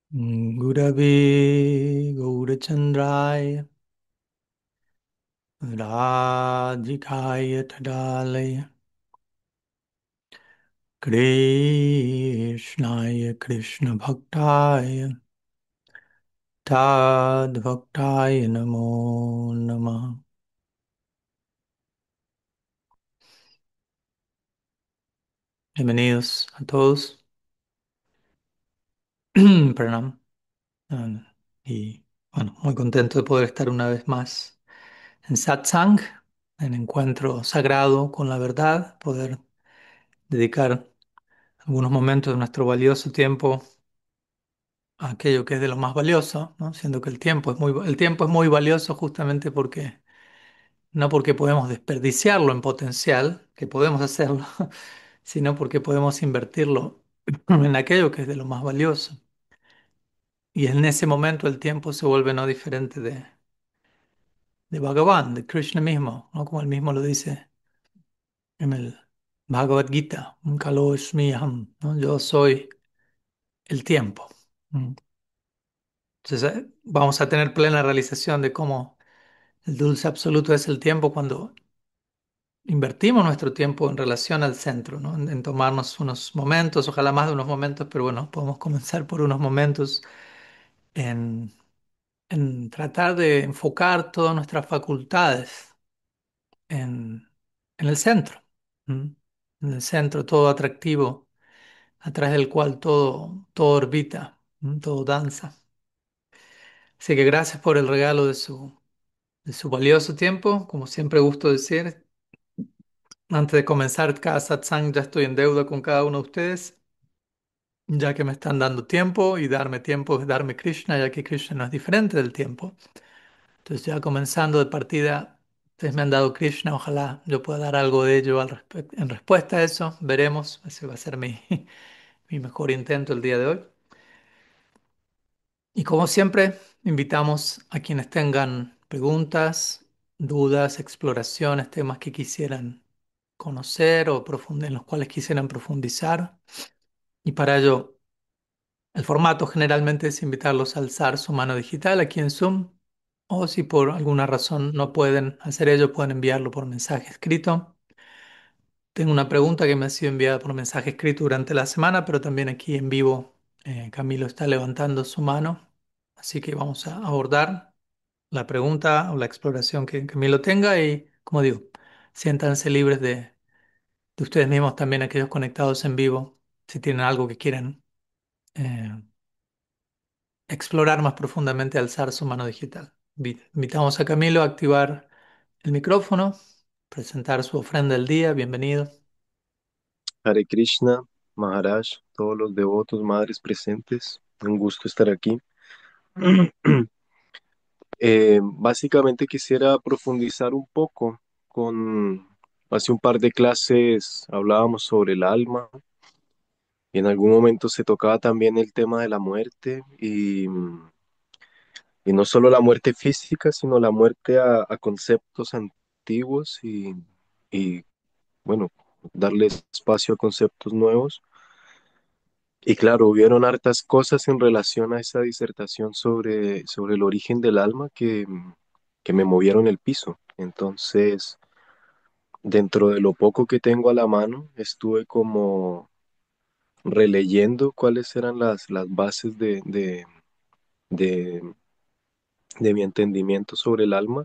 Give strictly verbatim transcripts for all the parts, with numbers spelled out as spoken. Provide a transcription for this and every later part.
Gurave Gaurachandraya Radhikaya Tadalaya Krishnaya Krishna Bhaktaya Tad Bhaktaya Namo Namah. Bienvenidos a todos. Pranam. Ah, Y bueno, muy contento de poder estar una vez más en Satsang, en encuentro sagrado con la verdad, poder dedicar algunos momentos de nuestro valioso tiempo a aquello que es de lo más valioso, ¿no? Siendo que el tiempo es muy, el tiempo es muy valioso justamente porque, no porque podemos desperdiciarlo en potencial, que podemos hacerlo, sino porque podemos invertirlo en aquello que es de lo más valioso. Y en ese momento el tiempo se vuelve no diferente de, de Bhagavan, de Krishna mismo, ¿no? Como él mismo lo dice en el Bhagavad Gita, Kaloshmi Aham, ¿no? Yo soy el tiempo. Mm. Entonces, eh, vamos a tener plena realización de cómo el dulce absoluto es el tiempo cuando invertimos nuestro tiempo en relación al centro, ¿no? En, en tomarnos unos momentos, ojalá más de unos momentos, pero bueno, podemos comenzar por unos momentos en, en tratar de enfocar todas nuestras facultades en, en el centro, ¿m? En el centro, todo atractivo, a través del cual todo, todo orbita, ¿m? Todo danza. Así que gracias por el regalo de su, de su valioso tiempo, como siempre gusto decir. Antes de comenzar cada satsang ya estoy en deuda con cada uno de ustedes, ya que me están dando tiempo y darme tiempo es darme Krishna, ya que Krishna no es diferente del tiempo. Entonces ya comenzando de partida, ustedes me han dado Krishna, ojalá yo pueda dar algo de ello al respe- en respuesta a eso, veremos, ese va a ser mi, mi mejor intento el día de hoy. Y como siempre, invitamos a quienes tengan preguntas, dudas, exploraciones, temas que quisieran conocer o profund- en los cuales quisieran profundizar. Y para ello, el formato generalmente es invitarlos a alzar su mano digital aquí en Zoom, o si por alguna razón no pueden hacer ello, pueden enviarlo por mensaje escrito. Tengo una pregunta que me ha sido enviada por mensaje escrito durante la semana, pero también aquí en vivo eh, Camilo está levantando su mano, así que vamos a abordar la pregunta o la exploración que Camilo tenga y, como digo, siéntanse libres de, de ustedes mismos también, aquellos conectados en vivo, si tienen algo que quieran eh, explorar más profundamente, alzar su mano digital. Vi- Invitamos a Camilo a activar el micrófono, presentar su ofrenda del día. Bienvenido. Hare Krishna, Maharaj, todos los devotos, madres presentes, un gusto estar aquí. Eh, básicamente quisiera profundizar un poco con, hace un par de clases hablábamos sobre el alma y en algún momento se tocaba también el tema de la muerte y, y no solo la muerte física, sino la muerte a, a conceptos antiguos y, y, bueno, darle espacio a conceptos nuevos. Y claro, hubieron hartas cosas en relación a esa disertación sobre, sobre el origen del alma que, que me movieron el piso. Entonces, dentro de lo poco que tengo a la mano, estuve como releyendo cuáles eran las, las bases de, de, de, de mi entendimiento sobre el alma.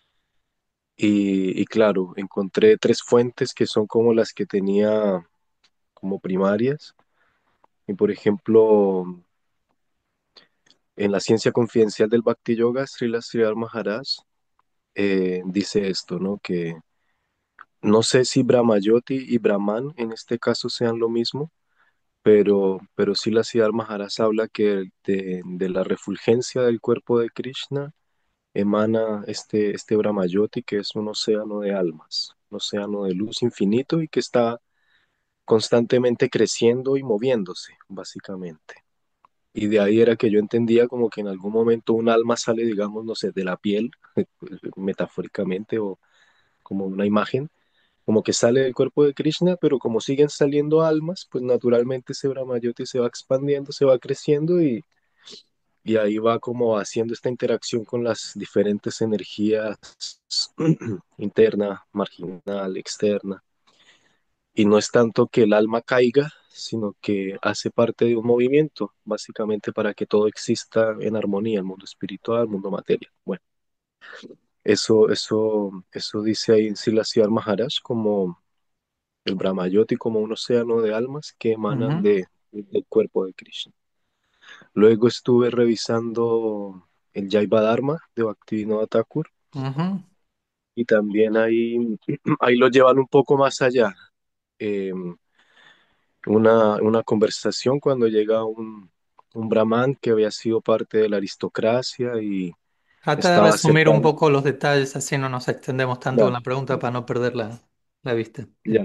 Y, y claro, encontré tres fuentes que son como las que tenía como primarias. Y por ejemplo, en la ciencia confidencial del Bhakti Yoga, Srila Sridhar Maharaj eh, dice esto, ¿no? Que no sé si Brahmayoti y Brahman en este caso sean lo mismo, pero, pero Srila Sridhar Maharaj habla que de, de la refulgencia del cuerpo de Krishna emana este, este Brahmayoti, que es un océano de almas, un océano de luz infinito y que está constantemente creciendo y moviéndose, básicamente. Y de ahí era que yo entendía como que en algún momento un alma sale, digamos, no sé, de la piel, metafóricamente o como una imagen, como que sale del cuerpo de Krishna, pero como siguen saliendo almas, pues naturalmente ese Brahmayoti se va expandiendo, se va creciendo y, y ahí va como haciendo esta interacción con las diferentes energías interna, marginal, externa. Y no es tanto que el alma caiga, sino que hace parte de un movimiento, básicamente para que todo exista en armonía, el mundo espiritual, el mundo materia. Bueno, eso, eso, eso dice ahí Siddhartha Maharaj como el Brahmayoti, como un océano de almas que emanan Ujú, de, del cuerpo de Krishna. Luego estuve revisando el Jaiva Dharma de Bhaktivinoda Thakur ujú. y también ahí, ahí lo llevan un poco más allá. Eh, una, una conversación cuando llega un, un brahman que había sido parte de la aristocracia y Trata de estaba resumir un acercado. poco los detalles, así no nos extendemos tanto con Ya, la pregunta para no perder la, la vista. ya.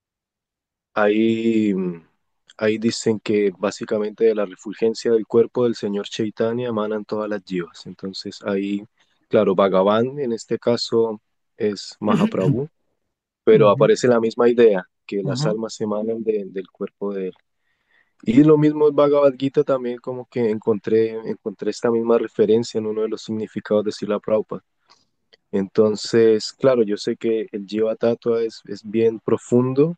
Ahí, ahí dicen que básicamente de la refulgencia del cuerpo del señor Chaitanya emanan todas las jivas. Entonces ahí, claro, Bhagavan en este caso es Mahaprabhu, pero Ujú, aparece la misma idea, que las ujú, almas emanan de- del cuerpo de él. Y lo mismo en Bhagavad Gita también como que encontré, encontré esta misma referencia en uno de los significados de Srila Prabhupada. Entonces, claro, yo sé que el Jiva Tattva es, es bien profundo,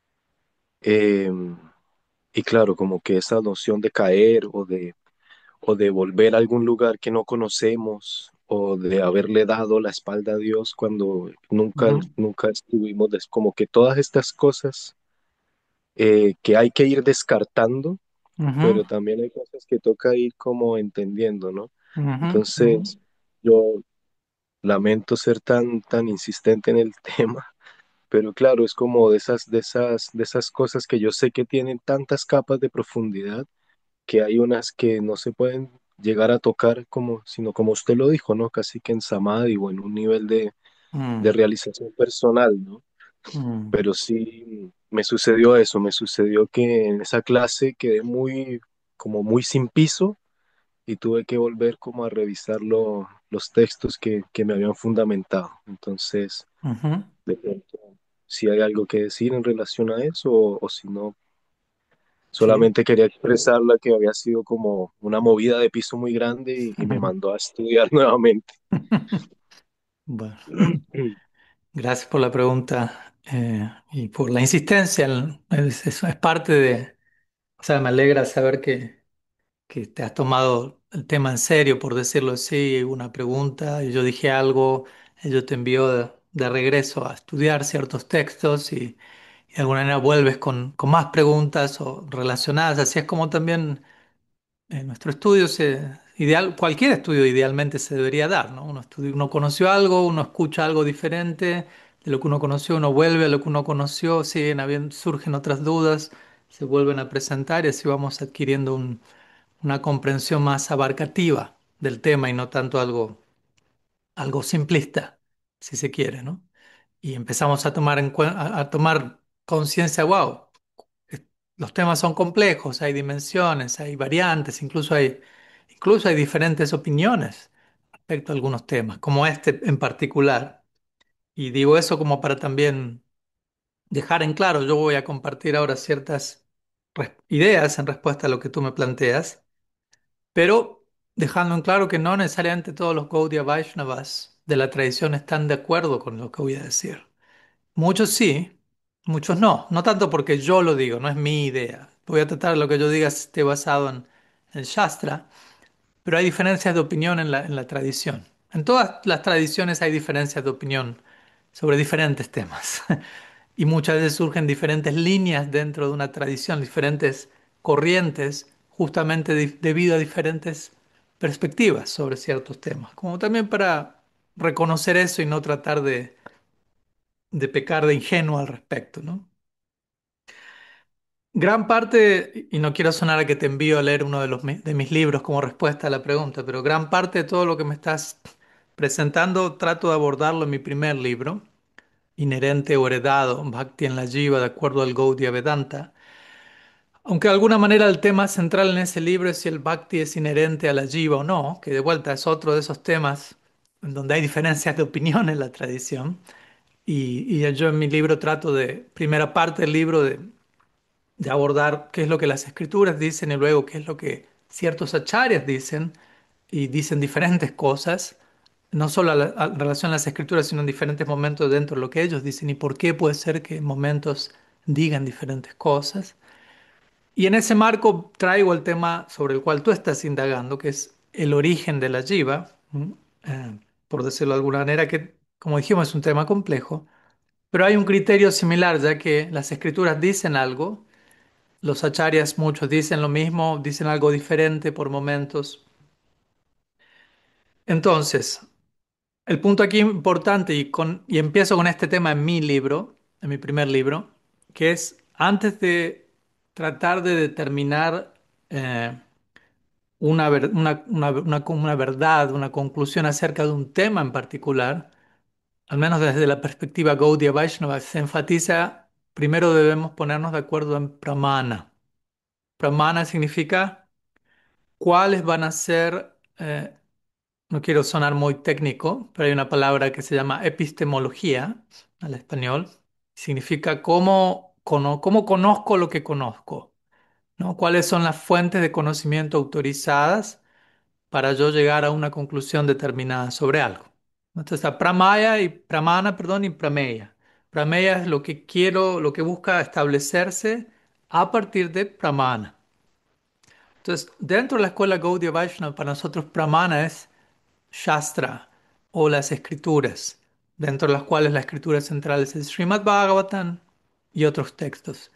eh, y claro, como que esa noción de caer o de, o de volver a algún lugar que no conocemos o de haberle dado la espalda a Dios cuando nunca, ujú, nunca estuvimos, des- como que todas estas cosas eh, que hay que ir descartando, ujú, pero también hay cosas que toca ir como entendiendo, ¿no? ujú, ujú, Entonces, yo lamento ser tan, tan insistente en el tema, pero claro, es como de esas, de esas, de esas cosas que yo sé que tienen tantas capas de profundidad que hay unas que no se pueden llegar a tocar como, sino como usted lo dijo, ¿no? Casi que en samadhi o en un nivel de, de mm, realización personal, ¿no? mm, Pero sí me sucedió eso, me sucedió que en esa clase quedé muy, como muy sin piso y tuve que volver como a revisar lo- los textos que, que me habían fundamentado. Entonces, ujú. de pronto, si hay algo que decir en relación a eso o, o si no, Sí. solamente quería expresarla que había sido como una movida de piso muy grande y, y me mandó a estudiar nuevamente. Bueno, gracias por la pregunta eh, y por la insistencia. en- Es, eso es parte de, o sea, me alegra saber que, que te has tomado el tema en serio, por decirlo así, una pregunta y yo dije algo, yo te envío de, de regreso a estudiar ciertos textos y, y de alguna manera vuelves con, con más preguntas o relacionadas. Así es como también en nuestro estudio se, ideal, cualquier estudio idealmente se debería dar, ¿no? Uno estudia- uno conoció algo, uno escucha algo diferente de lo que uno conoció, uno vuelve a lo que uno conoció, siguen habiendo, surgen otras dudas, se vuelven a presentar y así vamos adquiriendo un- una comprensión más abarcativa del tema y no tanto algo, algo simplista, si se quiere, ¿no? Y empezamos a tomar en cuen- a, a tomar conciencia, wow, los temas son complejos, hay dimensiones, hay variantes, incluso hay, incluso hay diferentes opiniones respecto a algunos temas, como este en particular. Y digo eso como para también dejar en claro, yo voy a compartir ahora ciertas res- ideas en respuesta a lo que tú me planteas, pero dejando en claro que no necesariamente todos los Gaudiya Vaishnavas de la tradición están de acuerdo con lo que voy a decir. Muchos sí, muchos no. No tanto porque yo lo digo, no es mi idea. Voy a tratar de lo que yo diga esté basado en el Shastra, pero hay diferencias de opinión en la, en la tradición. En todas las tradiciones hay diferencias de opinión sobre diferentes temas. Y muchas veces surgen diferentes líneas dentro de una tradición, diferentes corrientes, justamente di- debido a diferentes perspectivas sobre ciertos temas. Como también para reconocer eso y no tratar de, de pecar de ingenuo al respecto, ¿no? Gran parte, y no quiero sonar a que te envío a leer uno de los, mi- de mis libros como respuesta a la pregunta, pero gran parte de todo lo que me estás presentando trato de abordarlo en mi primer libro, Inherente o Heredado, Bhakti en la Jiva, de acuerdo al Gaudiya Vedanta. Aunque de alguna manera el tema central en ese libro es si el Bhakti es inherente a la Jiva o no, que de vuelta es otro de esos temas en donde hay diferencias de opinión en la tradición. Y, y yo en mi libro trato de, primera parte del libro, de de abordar qué es lo que las escrituras dicen y luego qué es lo que ciertos acharyas dicen, y dicen diferentes cosas, no solo a la- a- en relación a las escrituras, sino en diferentes momentos dentro de lo que ellos dicen, y por qué puede ser que en momentos digan diferentes cosas. Y en ese marco traigo el tema sobre el cual tú estás indagando, que es el origen de la jiva, ¿m? Eh, por decirlo de alguna manera, que como dijimos es un tema complejo, pero hay un criterio similar, ya que las escrituras dicen algo, los acharyas muchos dicen lo mismo, dicen algo diferente por momentos. Entonces, el punto aquí importante, y, con, y empiezo con este tema en mi libro, en mi primer libro, que es antes de tratar de determinar eh, una, ver- una, una, una, una verdad, una conclusión acerca de un tema en particular, al menos desde la perspectiva Gaudiya Vaishnava, se enfatiza, primero debemos ponernos de acuerdo en pramana. Pramana significa cuáles van a ser, eh, no quiero sonar muy técnico, pero hay una palabra que se llama epistemología al español. Significa cómo, cono- cómo conozco lo que conozco, ¿no? ¿Cuáles son las fuentes de conocimiento autorizadas para yo llegar a una conclusión determinada sobre algo? Entonces está pramaya y pramana, perdón, y prameya. Prameya es lo que quiero, lo que busca establecerse a partir de pramana. Entonces, dentro de la escuela Gaudiya Vaishnava, para nosotros pramana es Shastra o las escrituras, dentro de las cuales la escritura central es el Srimad Bhagavatam y otros textos.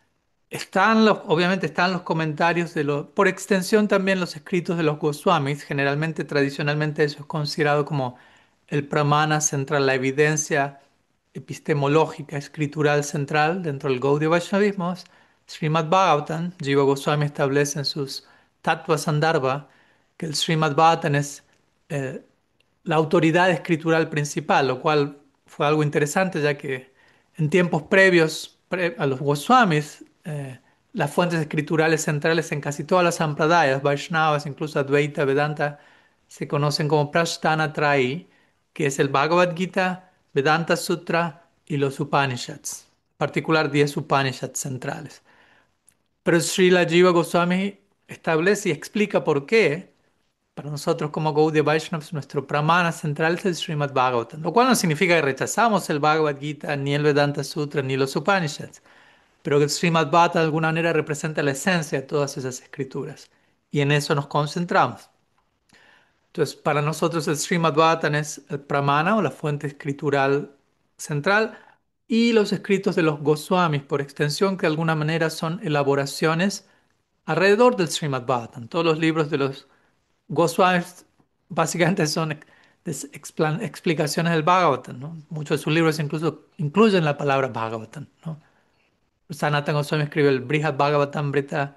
Están los, obviamente están los comentarios de los, por extensión también los escritos de los Goswamis, generalmente, tradicionalmente eso es considerado como el pramana central, la evidencia epistemológica, escritural central dentro del Gaudiya Vaishnavismo. Srimad Bhagavatam, Jiva Goswami establece en sus Tattva Sandarbha que el Srimad Bhagavatam es eh, la autoridad escritural principal, lo cual fue algo interesante ya que en tiempos previos pre- a los Goswamis, eh, las fuentes escriturales centrales en casi todas las sampradayas, Vaishnavas, incluso Advaita, Vedanta, se conocen como Prasthana Trayi, que es el Bhagavad Gita, Vedanta Sutra y los Upanishads, en particular diez Upanishads centrales. Pero Srila Jiva Goswami establece y explica por qué para nosotros como Gaudiya Vaishnavas, nuestro pramana central es el Srimad Bhagavatam, lo cual no significa que rechazamos el Bhagavad Gita, ni el Vedanta Sutra, ni los Upanishads, pero que el Srimad Bhagavatam de alguna manera representa la esencia de todas esas escrituras. Y en eso nos concentramos. Entonces, para nosotros el Srimad Bhagavatam es el pramana o la fuente escritural central y los escritos de los Goswamis, por extensión, que de alguna manera son elaboraciones alrededor del Srimad Bhagavatam. Todos los libros de los Goswamis básicamente son ex- explan- explicaciones del Bhagavatam, ¿no? Muchos de sus libros incluso incluyen la palabra Bhagavatam, ¿no? Sanatana Goswami escribe el Brihad Bhagavatamrita,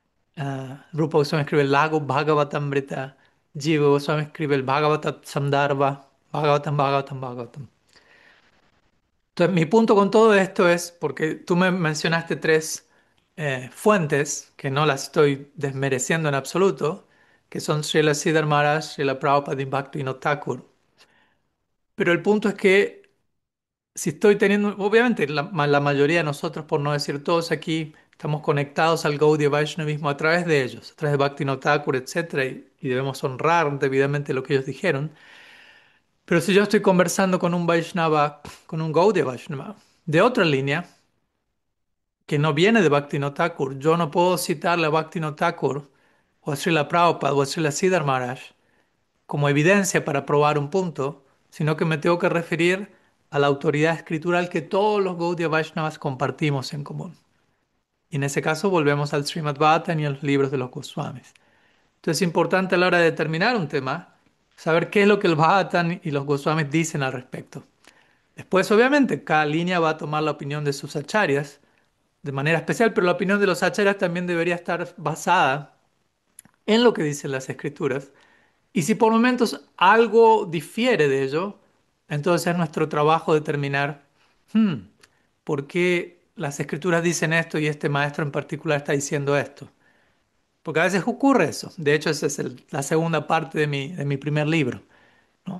ah, Rupa Goswami escribe el Lago Bhagavatamrita, Jiva Goswami escribe el Bhagavata Samdharva, Bhagavatam, Bhagavatam, Bhagavatam. Entonces, mi punto con todo esto es, porque tú me mencionaste tres eh, fuentes, que no las estoy desmereciendo en absoluto, que son Srila Siddhar Maharaj, Srila Prabhupada y Bhaktivinoda Thakur. Pero el punto es que si estoy teniendo, obviamente la, ma- la mayoría de nosotros, por no decir todos aquí, estamos conectados al Gaudiya Vaishnavismo a través de ellos, a través de Bhaktivinoda Thakur, etcétera, y, y debemos honrar debidamente lo que ellos dijeron. Pero si yo estoy conversando con un Vaishnava, con un Gaudiya Vaishnava de otra línea, que no viene de Bhaktivinoda Thakur, yo no puedo citarle a Bhaktivinoda Thakur o a Srila Prabhupada o a Srila Siddhar Maharaj como evidencia para probar un punto, sino que me tengo que referir a la autoridad escritural que todos los Gaudiya Vaishnavas compartimos en común. Y en ese caso volvemos al Srimad Bhagavatam y a los libros de los Goswamis. Entonces es importante a la hora de determinar un tema, saber qué es lo que el Bhagavatam y los Goswamis dicen al respecto. Después, obviamente, cada línea va a tomar la opinión de sus acharyas de manera especial, pero la opinión de los acharyas también debería estar basada en lo que dicen las escrituras. Y si por momentos algo difiere de ello, entonces es nuestro trabajo determinar, hmm, ¿por qué las escrituras dicen esto y este maestro en particular está diciendo esto? Porque a veces ocurre eso. De hecho, esa es el- la segunda parte de mi, de mi primer libro, ¿no?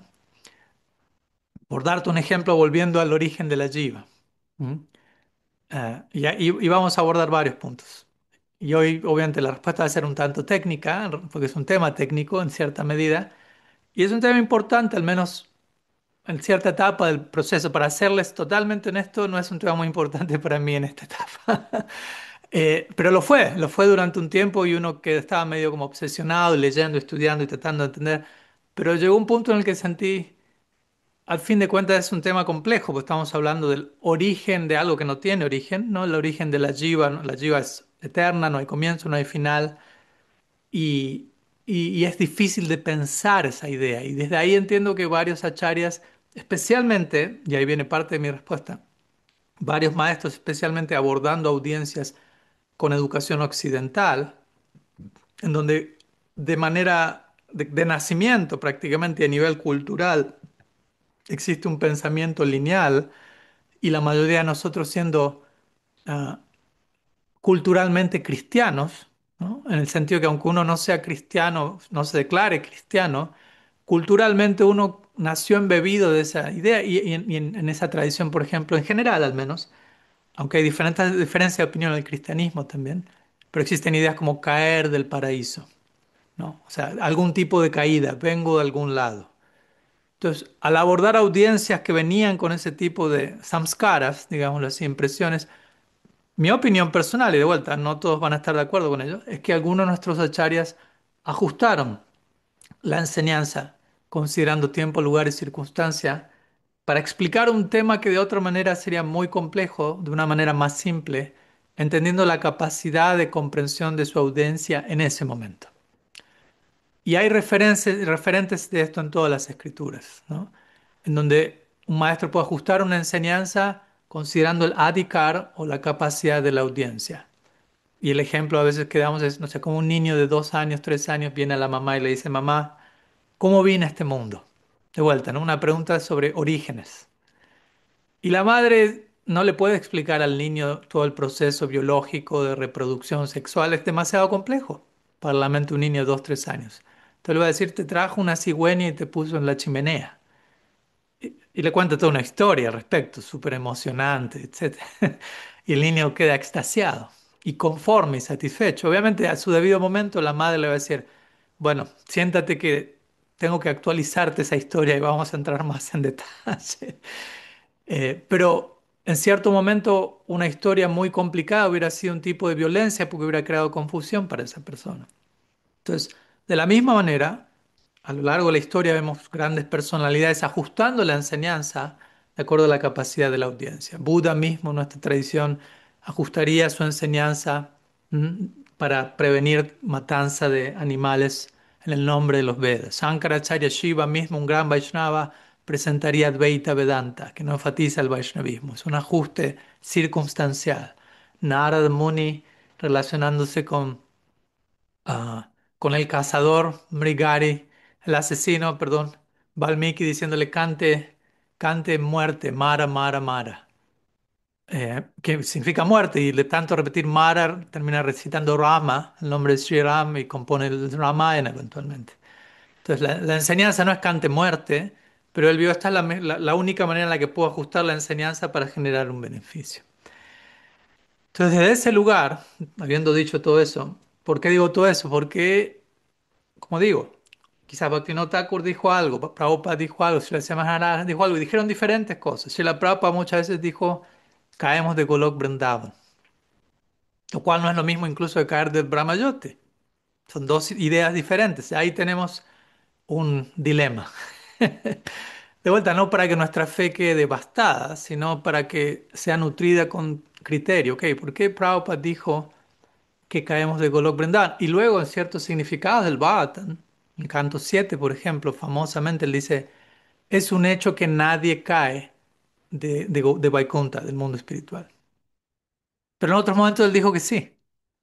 Por darte un ejemplo, volviendo al origen de la jiva. ¿Mm? Eh, y, y- y vamos a abordar varios puntos. y hoy obviamente la respuesta va a ser un tanto técnica, porque es un tema técnico en cierta medida, y es un tema importante, al menos en cierta etapa del proceso. Para serles totalmente honesto, no es un tema muy importante para mí en esta etapa. Eh, pero lo fue, lo fue durante un tiempo y uno que estaba medio como obsesionado, leyendo, estudiando y tratando de entender. Pero llegó un punto en el que sentí, al fin de cuentas es un tema complejo, porque estamos hablando del origen de algo que no tiene origen, ¿no? El origen de la jiva, ¿no? La jiva es eterna, no hay comienzo, no hay final, y, y, y es difícil de pensar esa idea. Y desde ahí entiendo que varios acharyas, especialmente, y ahí viene parte de mi respuesta, varios maestros, especialmente abordando audiencias con educación occidental, en donde de manera de, de nacimiento prácticamente a nivel cultural existe un pensamiento lineal y la mayoría de nosotros siendo ah, culturalmente cristianos, ¿no? En el sentido que aunque uno no sea cristiano, no se declare cristiano, culturalmente uno nació embebido de esa idea y, y en, y en- en esa tradición, por ejemplo, en general al menos, aunque hay diferentes diferencias de opinión en el cristianismo también, pero existen ideas como caer del paraíso, ¿no? O sea, algún tipo de caída, vengo de algún lado. Entonces, al abordar audiencias que venían con ese tipo de samskaras, digámoslo así, impresiones, mi opinión personal, y de vuelta, no todos van a estar de acuerdo con ello, es que algunos de nuestros acharyas ajustaron la enseñanza, considerando tiempo, lugar y circunstancia, para explicar un tema que de otra manera sería muy complejo, de una manera más simple, entendiendo la capacidad de comprensión de su audiencia en ese momento. Y hay referencias, referentes de esto en todas las escrituras, ¿no? En donde un maestro puede ajustar una enseñanza considerando el adhikar o la capacidad de la audiencia. Y el ejemplo a veces que damos es, no sé, como un niño de dos años, tres años viene a la mamá y le dice, mamá, ¿cómo vine a este mundo? De vuelta, ¿no? Una pregunta sobre orígenes. Y la madre no le puede explicar al niño todo el proceso biológico de reproducción sexual, es demasiado complejo para la mente de un niño de dos, tres años. Entonces le va a decir, te trajo una cigüeña y te puso en la chimenea. Y le cuenta toda una historia al respecto, súper emocionante, etcétera. Y el niño queda extasiado y conforme y satisfecho. Obviamente, a su debido momento, la madre le va a decir, bueno, siéntate que tengo que actualizarte esa historia y vamos a entrar más en detalle. Eh, pero en cierto momento, una historia muy complicada hubiera sido un tipo de violencia porque hubiera creado confusión para esa persona. Entonces, de la misma manera, a lo largo de la historia vemos grandes personalidades ajustando la enseñanza de acuerdo a la capacidad de la audiencia. Buda mismo, en nuestra tradición, ajustaría su enseñanza mm, para prevenir matanza de animales en el nombre de los Vedas. Shankaracharya Shiva mismo, un gran Vaishnava, presentaría Advaita Vedanta, que no enfatiza el Vaishnavismo. Es un ajuste circunstancial. Narada Muni relacionándose con ah, con el cazador Mrigari, el asesino, perdón, Valmiki diciéndole cante, cante muerte, Mara, Mara, Mara, eh, que significa muerte, y de tanto repetir Mara termina recitando Rama, el nombre de Sri Ram, y compone el Ramayana eventualmente. Entonces la, la enseñanza no es cante muerte, pero él vio esta es la, me- la- la única manera en la que puedo ajustar la enseñanza para generar un beneficio. Entonces, desde ese lugar, habiendo dicho todo eso, ¿por qué digo todo eso? Porque como digo, quizás Bhaktivinoda Thakur dijo algo, Prabhupada dijo algo, Srila Maharaj dijo algo, y dijeron diferentes cosas. Srila Prabhupada muchas veces dijo, caemos de Golok Vrindavan, lo cual no es lo mismo incluso de caer del Brahmayoti. Son dos ideas diferentes. Ahí tenemos un dilema. De vuelta, no para que nuestra fe quede devastada, sino para que sea nutrida con criterio. Ok, ¿por qué Prabhupada dijo que caemos de Golok Vrindavan? Y luego en ciertos significados del Bhagavatam, en Canto siete, por ejemplo, famosamente él dice, es un hecho que nadie cae de, de, Go- de Vaikuntha, del mundo espiritual. Pero en otros momentos él dijo que sí.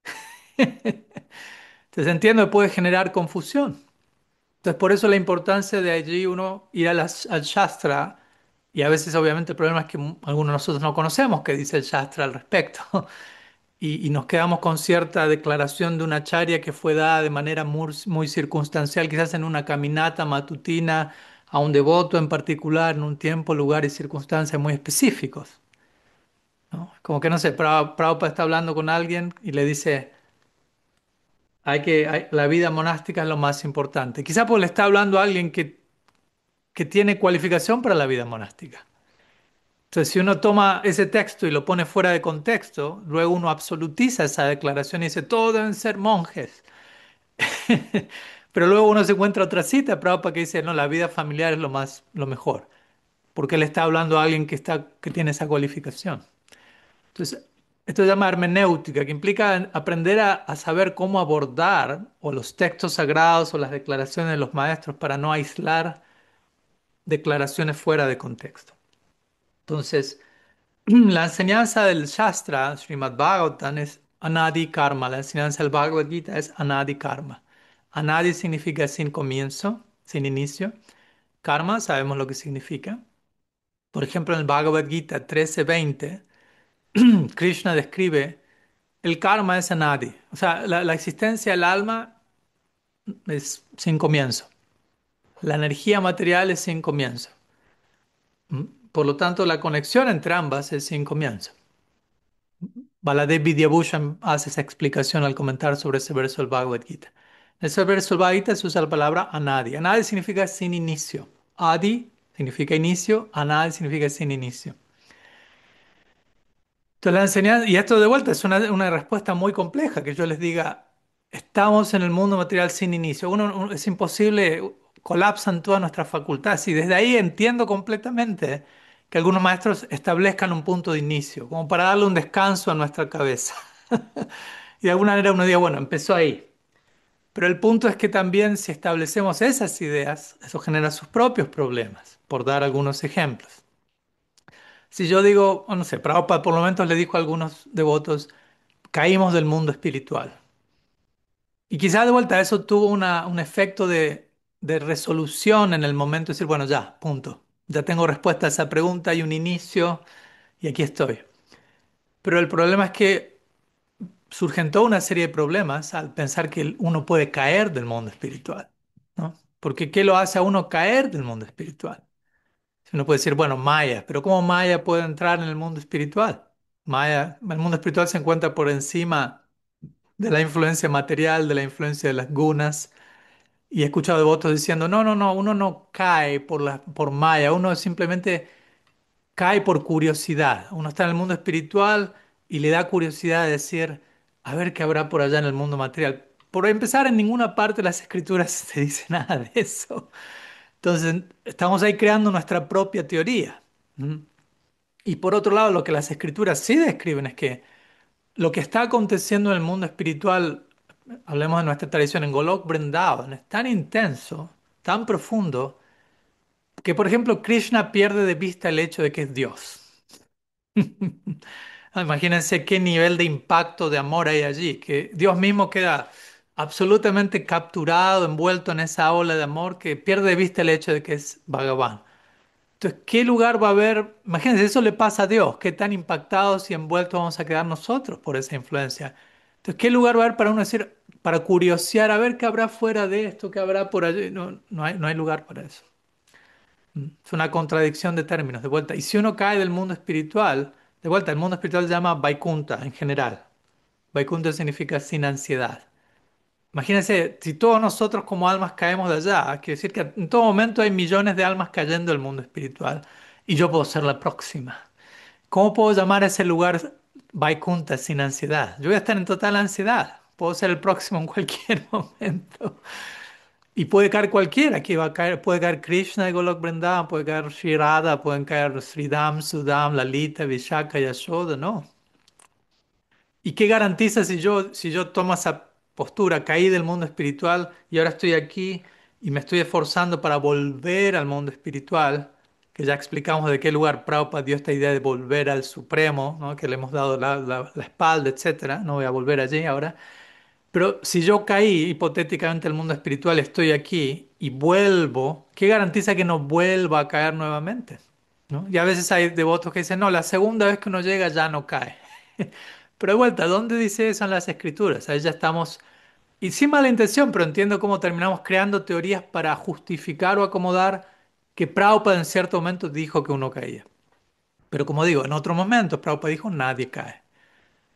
Entonces entiendo que puede generar confusión. Entonces por eso la importancia de allí uno ir a las- al Shastra, y a veces obviamente el problema es que m- algunos de nosotros no conocemos qué dice el Shastra al respecto. Y, y nos quedamos con cierta declaración de una acharya que fue dada de manera muy, muy circunstancial, quizás en una caminata matutina a un devoto en particular, en un tiempo, lugar y circunstancias muy específicos, ¿no? Como que no sé, Prabhu- Prabhupada está hablando con alguien y le dice, Hay que, hay- la vida monástica es lo más importante. Quizá pues le está hablando a alguien que, que tiene cualificación para la vida monástica. Entonces, si uno toma ese texto y lo pone fuera de contexto, luego uno absolutiza esa declaración y dice, todos deben ser monjes. Pero luego uno se encuentra otra cita, Prabhupada, que dice, no, la vida familiar es lo más, lo mejor, porque le está hablando a alguien que está, que tiene esa cualificación. Entonces, esto se llama hermenéutica, que implica aprender a, a saber cómo abordar o los textos sagrados o las declaraciones de los maestros para no aislar declaraciones fuera de contexto. Entonces, la enseñanza del Shastra, Srimad Bhagavatam, es Anadi Karma. La enseñanza del Bhagavad Gita es Anadi Karma. Anadi significa sin comienzo, sin inicio. Karma, sabemos lo que significa. Por ejemplo, en el Bhagavad Gita trece veinte, Krishna describe el karma es Anadi. O sea, la, la existencia del alma es sin comienzo. La energía material es sin comienzo. ¿Mm? Por lo tanto, la conexión entre ambas es sin comienzo. Baladev Vidyabhushan hace esa explicación al comentar sobre ese verso del Bhagavad Gita. En ese verso del Bhagavad Gita se usa la palabra anadi. Anadi significa sin inicio. Adi significa inicio, anadi significa sin inicio. Entonces la enseñanza, y esto de vuelta es una, una respuesta muy compleja, que yo les diga, estamos en el mundo material sin inicio. Uno, uno- es imposible, colapsan todas nuestras facultades. Y desde ahí entiendo completamente que algunos maestros establezcan un punto de inicio, como para darle un descanso a nuestra cabeza. Y de alguna manera uno diga, bueno, empezó ahí. Pero el punto es que también si establecemos esas ideas, eso genera sus propios problemas, por dar algunos ejemplos. Si yo digo, o no sé, Prabhupada por lo menos le dijo a algunos devotos, caímos del mundo espiritual. Y quizás de vuelta eso tuvo una- un efecto de, de resolución en el momento de decir, bueno, ya, punto. Ya tengo respuesta a esa pregunta, hay un inicio y aquí estoy. Pero el problema es que surgen toda una serie de problemas al pensar que uno puede caer del mundo espiritual, ¿no? Porque ¿qué lo hace a uno caer del mundo espiritual? Si uno puede decir, bueno, Maya, pero ¿cómo Maya puede entrar en el mundo espiritual? Maya, el mundo espiritual se encuentra por encima de la influencia material, de la influencia de las gunas. Y he escuchado devotos diciendo, no, no, no, uno no cae por la, por Maya, uno simplemente cae por curiosidad. Uno está en el mundo espiritual y le da curiosidad de decir, a ver qué habrá por allá en el mundo material. Por empezar, en ninguna parte de las escrituras se dice nada de eso. Entonces, estamos ahí creando nuestra propia teoría. ¿Mm? Y por otro lado, lo que las escrituras sí describen es que lo que está aconteciendo en el mundo espiritual, hablemos de nuestra tradición en Golok Vrindavan, es tan intenso, tan profundo, que por ejemplo Krishna pierde de vista el hecho de que es Dios. Imagínense qué nivel de impacto de amor hay allí, que Dios mismo queda absolutamente capturado, envuelto en esa ola de amor que pierde de vista el hecho de que es Bhagavan. Entonces, ¿qué lugar va a haber? Imagínense, eso le pasa a Dios, qué tan impactados y envueltos vamos a quedar nosotros por esa influencia. Entonces, ¿qué lugar va a haber para uno decir, para curiosear, a ver qué habrá fuera de esto, qué habrá por allí? No, no hay, no hay lugar para eso. Mm. Es una contradicción de términos, de vuelta. Y si uno cae del mundo espiritual, de vuelta, el mundo espiritual se llama Vaikunta en general. Vaikunta significa sin ansiedad. Imagínense, si todos nosotros como almas caemos de allá, quiere decir que en todo momento hay millones de almas cayendo del mundo espiritual y yo puedo ser la próxima. ¿Cómo puedo llamar a ese lugar Vaikunta sin ansiedad? Yo voy a estar en total ansiedad. Puedo ser el próximo en cualquier momento. Y puede caer cualquiera. Aquí va a caer, puede caer Krishna y Golok Vrindavan, puede caer Sri Radha, pueden caer Sridham, Sudam, Lalita, Vishaka, Yashoda, ¿no? ¿Y qué garantiza si yo, si yo tomo esa postura, caí del mundo espiritual y ahora estoy aquí y me estoy esforzando para volver al mundo espiritual? Que ya explicamos de qué lugar Prabhupada dio esta idea de volver al Supremo, ¿no? Que le hemos dado la, la- la espalda, etcétera. No voy a volver allí ahora. Pero si yo caí hipotéticamente al mundo espiritual, estoy aquí y vuelvo, ¿qué garantiza que no vuelva a caer nuevamente? ¿No? Y a veces hay devotos que dicen, no, la segunda vez que uno llega ya no cae. Pero de vuelta, ¿dónde dice eso en las escrituras? Ahí ya estamos, y sin mala intención, pero entiendo cómo terminamos creando teorías para justificar o acomodar que Prabhupada en cierto momento dijo que uno caía. Pero como digo, en otros momentos Prabhupada dijo nadie cae.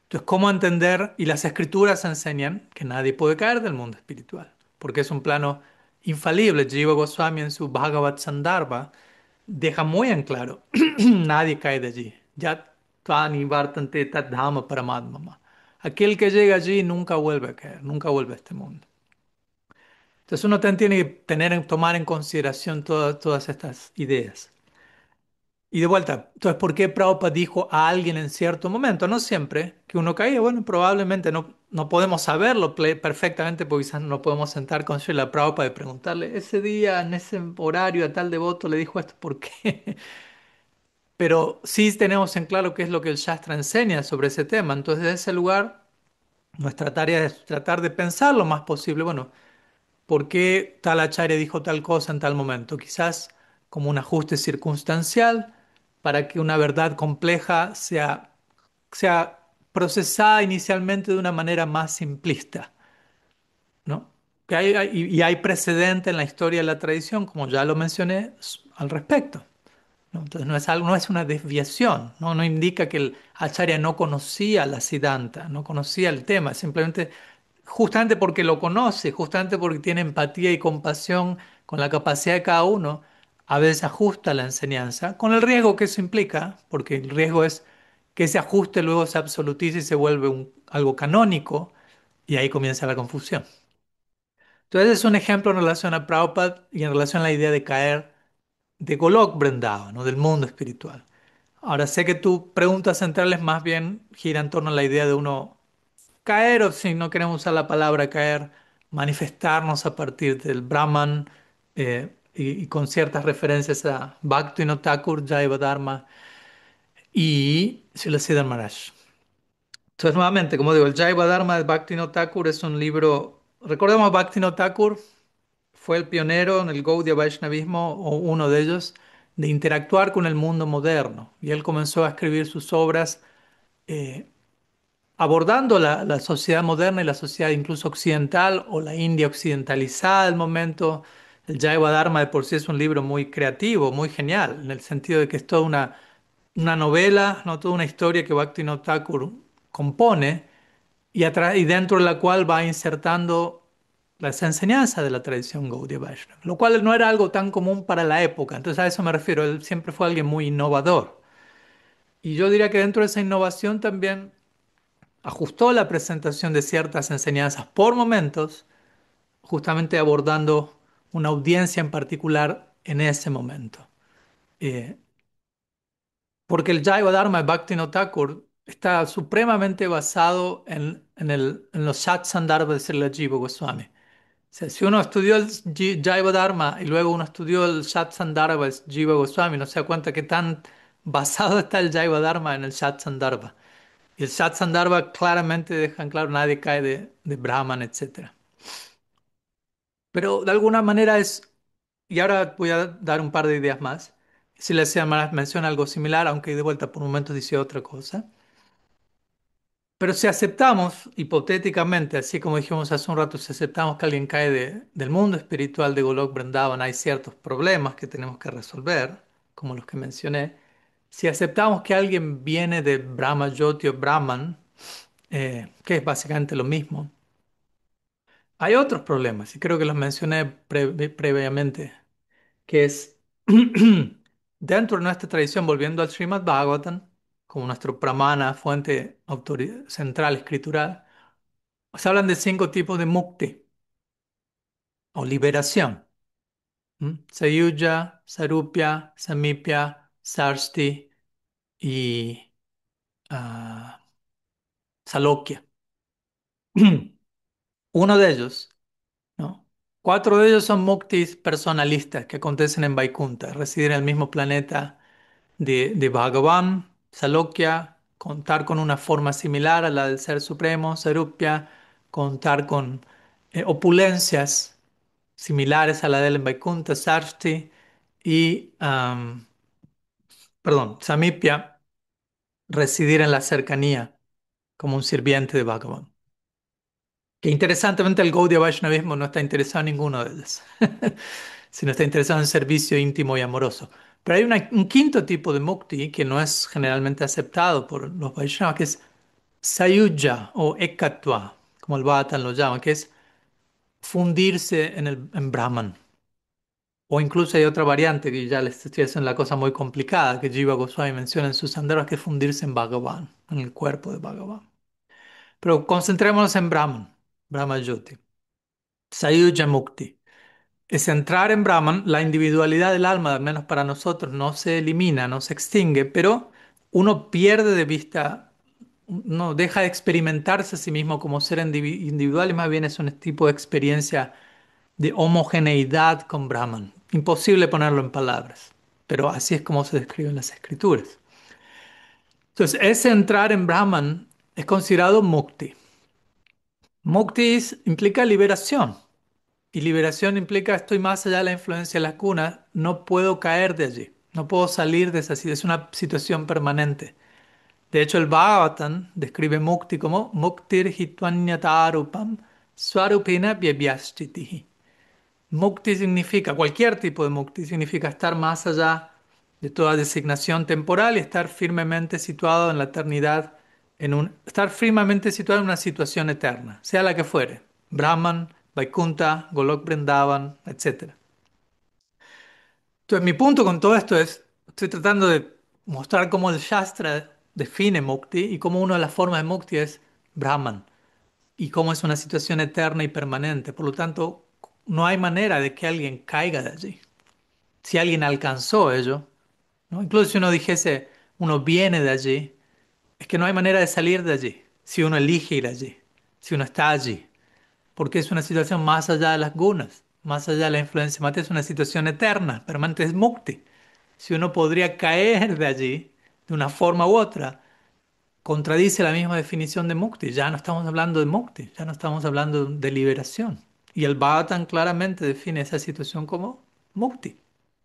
Entonces, ¿cómo entender? Y las escrituras enseñan que nadie puede caer del mundo espiritual, porque es un plano infalible. Jiva Goswami en su Bhagavad Sandarbha deja muy en claro, nadie cae de allí. Yat tvani vartante tat dhama paramadmama. Aquel que llega allí nunca vuelve a caer, nunca vuelve a este mundo. Entonces uno también tiene que tener en- tomar en consideración todas, todas estas ideas. Y de vuelta, entonces, ¿por qué Prabhupada dijo a alguien en cierto momento, no siempre, que uno caía? Bueno, probablemente no, no podemos saberlo ple- perfectamente porque quizás no podemos sentar con Srila Prabhupada y preguntarle, ese día, en ese horario, a tal devoto le dijo esto, ¿por qué? Pero sí tenemos en claro qué es lo que el Shastra enseña sobre ese tema. Entonces, desde ese lugar, nuestra tarea es tratar de pensar lo más posible. Bueno, ¿por qué tal acharya dijo tal cosa en tal momento? Quizás como un ajuste circunstancial para que una verdad compleja sea, sea procesada inicialmente de una manera más simplista, ¿no? Que hay, hay- y hay precedente en la historia de la tradición, como ya lo mencioné, s- al respecto. ¿No? Entonces no es algo, no es una desviación, ¿no? No indica que el acharya no conocía la Siddhanta, no conocía el tema, simplemente justamente porque lo conoce, justamente porque tiene empatía y compasión con la capacidad de cada uno, a veces ajusta la enseñanza, con el riesgo que eso implica, porque el riesgo es que ese ajuste luego se absolutiza y se vuelve un- algo canónico, y ahí comienza la confusión. Entonces es un ejemplo en relación a Prabhupada y en relación a la idea de caer de Golok Vrindavan, ¿no? Del mundo espiritual. Ahora sé que tu pregunta central es más bien gira en torno a la idea de uno caer, o si no queremos usar la palabra caer, manifestarnos a partir del Brahman eh, y, y con ciertas referencias a Bhaktivinoda Thakur, Jaiva Dharma y Srila Siddhar Maharaj. Entonces, nuevamente, como digo, el Jaiva Dharma de Bhaktivinoda Thakur es un libro. Recordemos, Bhaktivinoda Thakur fue el pionero en el Gaudiya Vaishnavismo, o uno de ellos, de interactuar con el mundo moderno. Y él comenzó a escribir sus obras eh, abordando la, la sociedad moderna y la sociedad incluso occidental o la India occidentalizada del momento. El Jaiva Dharma de por sí es un libro muy creativo, muy genial, en el sentido de que es toda una, una novela, no toda una historia que Bhaktivinoda Thakur compone y, atra- y dentro de la cual va insertando las enseñanzas de la tradición Gaudiya Vaishnava, lo cual no era algo tan común para la época. Entonces a eso me refiero, él siempre fue alguien muy innovador. Y yo diría que dentro de esa innovación también ajustó la presentación de ciertas enseñanzas por momentos, justamente abordando una audiencia en particular en ese momento. Eh, porque el Jaiva Dharma de Bhaktivinoda Thakur está supremamente basado en, en, el, en los Satsandarbha de Srila Jiva Goswami. O sea, si uno estudió el Ji- Jaiva Dharma y luego uno estudió el Satsandarbha de Jiva Goswami, no se da cuenta que tan basado está el Jaiva Dharma en el Satsandarbha. Y el Satsandarbha claramente deja en claro, nadie cae de, de Brahman, etcétera. Pero de alguna manera es, y ahora voy a dar un par de ideas más. Si le hacía más menciona algo similar, aunque de vuelta por momentos dice otra cosa. Pero si aceptamos, hipotéticamente, así como dijimos hace un rato, si aceptamos que alguien cae de- del mundo espiritual de Golok Vrindavan, hay ciertos problemas que tenemos que resolver, como los que mencioné. Si aceptamos que alguien viene de Brahma Jyoti o Brahman, eh, que es básicamente lo mismo, hay otros problemas, y creo que los mencioné pre- previamente, que es dentro de nuestra tradición, volviendo al Srimad Bhagavatam, como nuestro pramana, fuente autori- central escritural, se hablan de cinco tipos de mukti o liberación. ¿M? Sayuja, Sarupya, Samipya, Sarsti y ah, Salokya. Uno de ellos, ¿no? Cuatro de ellos son muktis personalistas que acontecen en Vaikunta, residen en el mismo planeta de, de Bhagavan, Salokya, contar con una forma similar a la del Ser Supremo, Sarupya, contar con eh, opulencias similares a la del en Vaikunta, Sarsti, y, am, perdón, Samipya, residir en la cercanía como un sirviente de Bhagavan. Que interesantemente el Gaudiya Vaishnavismo no está interesado en ninguno de ellos, sino está interesado en servicio íntimo y amoroso. Pero hay una- un quinto tipo de mukti que no es generalmente aceptado por los Vaishnavas, que es Sayuja o Ekatva, como el Bhattan lo llama, que es fundirse en el en Brahman. O incluso hay otra variante que ya les estoy haciendo la cosa muy complicada, que Jiva Goswami menciona en sus sanderos, que es fundirse en Bhagavan, en el cuerpo de Bhagavan. Pero concentrémonos en Brahman, Brahma Jyoti. Sayuja Mukti. Es entrar en Brahman, la individualidad del alma, al menos para nosotros, no se elimina, no se extingue, pero uno pierde de vista, no deja de experimentarse a sí mismo como ser indivi- individual y más bien es un tipo de experiencia de homogeneidad con Brahman. Imposible ponerlo en palabras, pero así es como se describe en las escrituras. Entonces, ese entrar en Brahman es considerado mukti. Mukti es- implica liberación. Y liberación implica estoy más allá de la influencia de la cuna, no puedo caer de allí, no puedo salir de esa situación, es una situación permanente. De hecho, el Bhagavatam describe mukti como muktir hitvanyatarupam swarupena vyabhyastitihi. Mukti significa, cualquier tipo de mukti significa estar más allá de toda designación temporal y estar firmemente situado en la eternidad, en un, estar firmemente situado en una situación eterna, sea la que fuere, Brahman, Vaikunta, Golok Vrindavan, etcétera. Entonces, mi punto con todo esto es, estoy tratando de mostrar cómo el Shastra define mukti y cómo una de las formas de mukti es Brahman y cómo es una situación eterna y permanente. Por lo tanto, no hay manera de que alguien caiga de allí. Si alguien alcanzó ello, ¿no? Incluso si uno dijese, uno viene de allí, es que no hay manera de salir de allí, si uno elige ir allí, si uno está allí, porque es una situación más allá de las gunas, más allá de la influencia mate, es una situación eterna, permanente, es mukti. Si uno podría caer de allí, de una forma u otra, contradice la misma definición de mukti. Ya no estamos hablando de mukti, ya no estamos hablando de liberación. Y el Bhagavatam claramente define esa situación como mukti.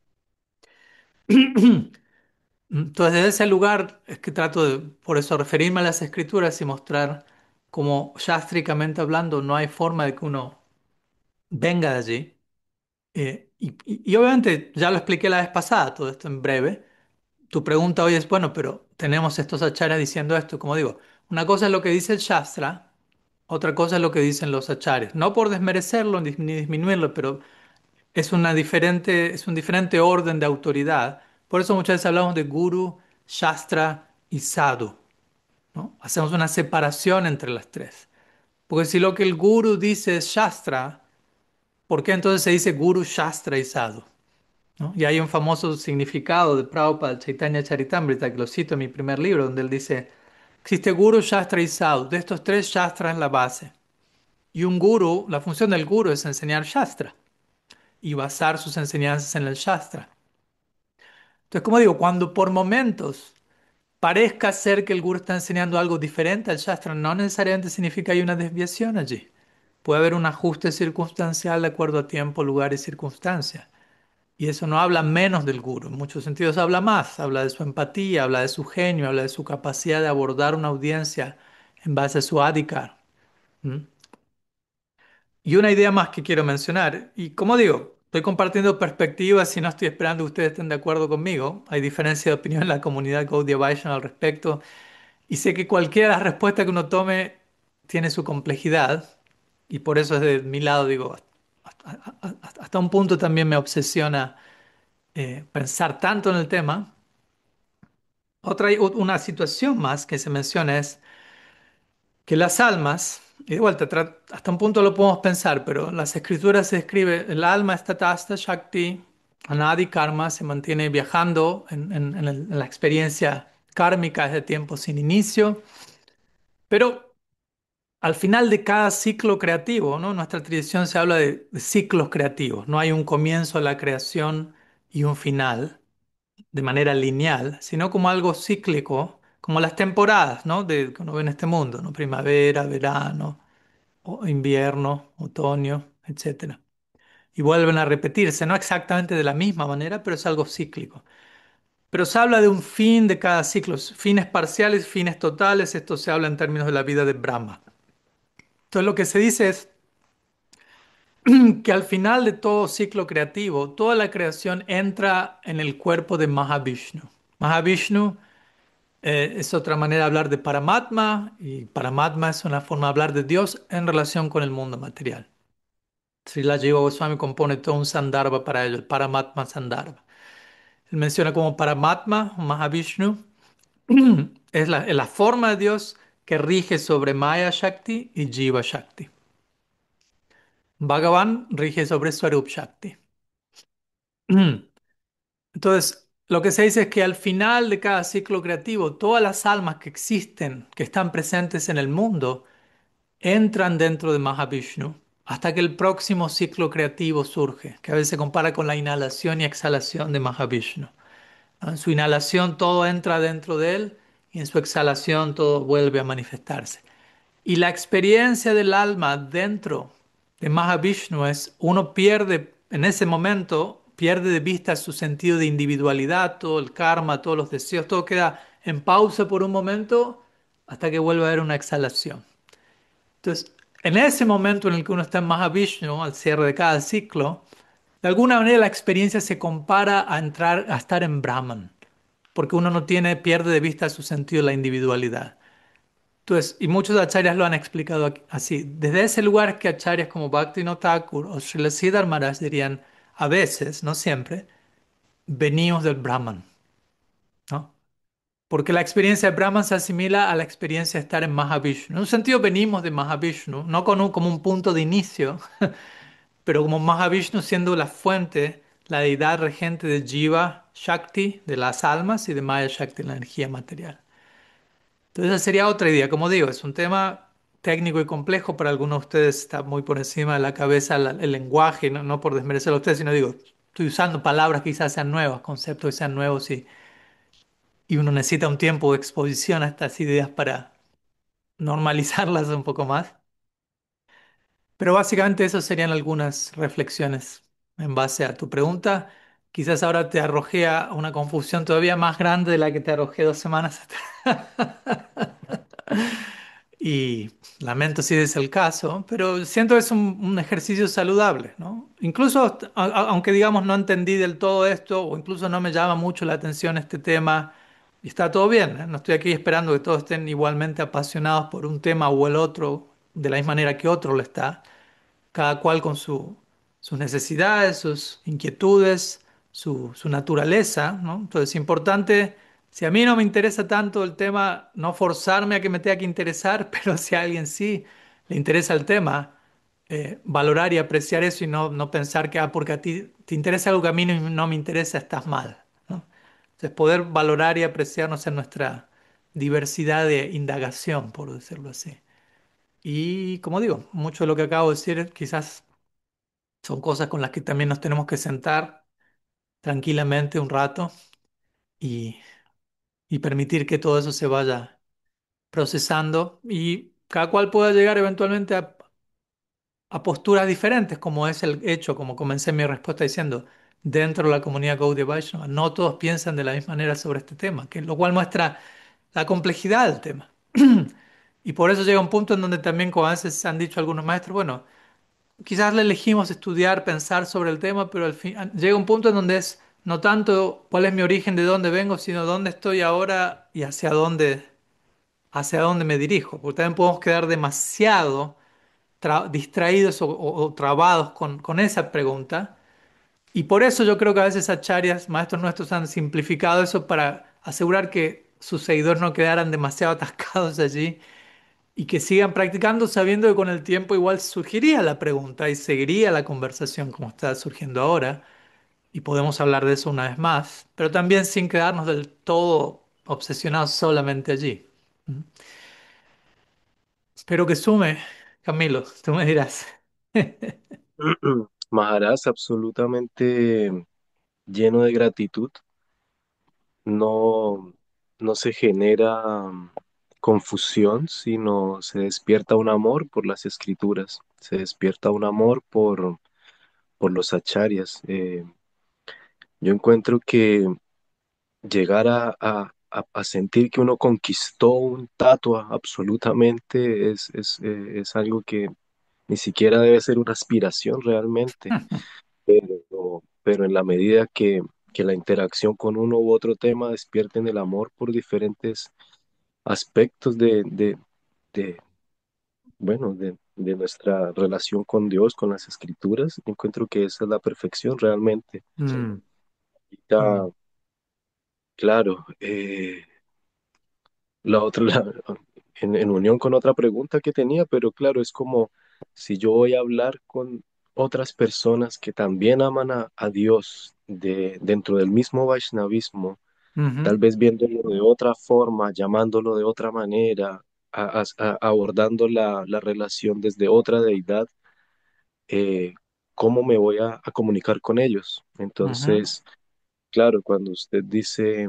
Entonces, desde ese lugar es que trato de, por eso, referirme a las escrituras y mostrar cómo, શાસ્ત્રીcamente hablando, no hay forma de que uno venga de allí. Eh, y, y- y obviamente, ya lo expliqué la vez pasada, todo esto en breve. Tu pregunta hoy es, bueno, pero tenemos estos acharyas diciendo esto. Como digo, una cosa es lo que dice el Shastra, otra cosa es lo que dicen los acharyas. No por desmerecerlo ni ni disminuirlo, pero es una diferente, es un diferente orden de autoridad. Por eso muchas veces hablamos de guru, shastra y sadhu, ¿no? Hacemos una separación entre las tres. Porque si lo que el guru dice es shastra, ¿por qué entonces se dice guru, shastra y sadhu? ¿No? Y hay un famoso significado de Prabhupada, el Chaitanya Charitamrita, que lo cito en mi primer libro, donde él dice, existe guru, shastra y sadhu. De estos tres, shastra es la base. Y un guru, la función del guru es enseñar shastra y basar sus enseñanzas en el shastra. Entonces, como digo, cuando por momentos parezca ser que el gurú está enseñando algo diferente al Shastra, no necesariamente significa que hay una desviación allí. Puede haber un ajuste circunstancial de acuerdo a tiempo, lugar y circunstancia. Y eso no habla menos del gurú, en muchos sentidos habla más, habla de su empatía, habla de su genio, habla de su capacidad de abordar una audiencia en base a su adhikar. ¿Mm? Y una idea más que quiero mencionar, y como digo, estoy compartiendo perspectivas y no estoy esperando que ustedes estén de acuerdo conmigo. Hay diferencia de opinión en la comunidad Gaudiya Vaishnava al respecto, y sé que cualquiera de las respuestas que uno tome tiene su complejidad, y por eso desde mi lado digo, hasta, hasta- hasta un punto también me obsesiona eh, pensar tanto en el tema. Otra, una situación más que se menciona es que las almas, y de vuelta, tra- hasta un punto lo podemos pensar, pero en las escrituras se escribe, el alma está tasta shakti, anadi karma, se mantiene viajando en, en- en el- en la experiencia kármica desde tiempo sin inicio, pero al final de cada ciclo creativo, ¿no? En nuestra tradición se habla de, de ciclos creativos, no hay un comienzo a la creación y un final de manera lineal, sino como algo cíclico, como las temporadas, ¿no? De, que uno ve en este mundo, ¿no? Primavera, verano, o invierno, otoño, etcétera. Y vuelven a repetirse, no exactamente de la misma manera, pero es algo cíclico. Pero se habla de un fin de cada ciclo, fines parciales, fines totales, esto se habla en términos de la vida de Brahma. Entonces lo que se dice es que al final de todo ciclo creativo, toda la creación entra en el cuerpo de Mahavishnu. Mahavishnu Eh, es otra manera de hablar de Paramatma y Paramatma es una forma de hablar de Dios en relación con el mundo material. Srila Jiva Goswami compone todo un Sandarbha para ello, el Paramatma Sandarbha. Él menciona como Paramatma, Mahavishnu, es la, es la forma de Dios que rige sobre Maya Shakti y Jiva Shakti. Bhagavan rige sobre Swarup Shakti. Entonces, lo que se dice es que al final de cada ciclo creativo, todas las almas que existen, que están presentes en el mundo, entran dentro de Mahavishnu hasta que el próximo ciclo creativo surge, que a veces se compara con la inhalación y exhalación de Mahavishnu. ¿No? En su inhalación todo entra dentro de él y en su exhalación todo vuelve a manifestarse. Y la experiencia del alma dentro de Mahavishnu es, uno pierde, en ese momento, pierde de vista su sentido de individualidad, todo el karma, todos los deseos, todo queda en pausa por un momento hasta que vuelve a haber una exhalación. Entonces, en ese momento en el que uno está en Mahavishnu, al cierre de cada ciclo, de alguna manera la experiencia se compara a entrar, a estar en Brahman, porque uno no tiene, pierde de vista su sentido de la individualidad. Entonces, y muchos acharyas lo han explicado aquí- así. Desde ese lugar que acharyas como Bhaktivinoda Thakur o Srila Sridhar Maharaj dirían, a veces, no siempre, venimos del Brahman, ¿no? Porque la experiencia de Brahman se asimila a la experiencia de estar en Mahavishnu. En un sentido venimos de Mahavishnu, no con un- como un punto de inicio, pero como Mahavishnu siendo la fuente, la deidad regente de Jiva Shakti, de las almas, y de Maya Shakti, la energía material. Entonces, esa sería otra idea. Como digo, es un tema técnico y complejo. Para algunos de ustedes está muy por encima de la cabeza la- el lenguaje, no, no por desmerecer a ustedes, sino digo, estoy usando palabras que quizás sean nuevas, conceptos que sean nuevos y, y uno necesita un tiempo de exposición a estas ideas para normalizarlas un poco más. Pero básicamente esas serían algunas reflexiones en base a tu pregunta. Quizás ahora te arrojé a una confusión todavía más grande de la que te arrojé dos semanas atrás. Y lamento si es el caso, pero siento que es un, un ejercicio saludable, ¿no? Incluso, a- a- aunque digamos no entendí del todo esto, o incluso no me llama mucho la atención este tema, y está todo bien, ¿eh? No estoy aquí esperando que todos estén igualmente apasionados por un tema o el otro, de la misma manera que otro lo está cada cual con su- sus necesidades, sus inquietudes, su, su naturaleza, ¿no? Entonces es importante, si a mí no me interesa tanto el tema, no forzarme a que me tenga que interesar, pero si a alguien sí le interesa el tema, eh, valorar y apreciar eso y no, no pensar que ah, porque a ti te interesa algo que a mí no, no me interesa, estás mal, ¿no? Entonces poder valorar y apreciarnos en nuestra diversidad de indagación, por decirlo así. Y como digo, mucho de lo que acabo de decir quizás son cosas con las que también nos tenemos que sentar tranquilamente un rato y, y permitir que todo eso se vaya procesando y cada cual pueda llegar eventualmente a, a posturas diferentes, como es el hecho, como comencé mi respuesta diciendo, dentro de la comunidad Gaudiya Vaishnava, no todos piensan de la misma manera sobre este tema, que, lo cual muestra la complejidad del tema. Y por eso llega un punto en donde también, como a veces han dicho algunos maestros, bueno, quizás le elegimos estudiar, pensar sobre el tema, pero al fin llega un punto en donde es no tanto cuál es mi origen, de dónde vengo, sino dónde estoy ahora y hacia dónde, hacia dónde me dirijo. Porque también podemos quedar demasiado tra- distraídos o, o- o trabados con, con esa pregunta. Y por eso yo creo que a veces acharyas, maestros nuestros, han simplificado eso para asegurar que sus seguidores no quedaran demasiado atascados allí y que sigan practicando sabiendo que con el tiempo igual surgiría la pregunta y seguiría la conversación como está surgiendo ahora y podemos hablar de eso una vez más, pero también sin quedarnos del todo obsesionados solamente allí. ¿Mm? Espero que sume, Camilo, tú me dirás. Maharaj, absolutamente lleno de gratitud, no, no se genera mm, confusión, sino se despierta un amor por las escrituras, se despierta un amor por, por los acharyas. Eh, yo encuentro que llegar a, a- a- a sentir que uno conquistó un tatua absolutamente es, es, eh, es algo que ni siquiera debe ser una aspiración realmente, pero, pero en la medida que que la interacción con uno u otro tema despierten el amor por diferentes aspectos de, de, de, bueno, de, de nuestra relación con Dios, con las escrituras. Encuentro que esa es la perfección realmente. Mm, Ya, mm, claro, eh, la otra, la- en, en unión con otra pregunta que tenía, pero claro, es como si yo voy a hablar con otras personas que también aman a, a Dios de, dentro del mismo Vaishnavismo, ujú, tal vez viéndolo de otra forma, llamándolo de otra manera, a- a- a- abordando la, la relación desde otra deidad, eh, ¿cómo me voy a, a comunicar con ellos? ujú, Entonces, claro, cuando usted dice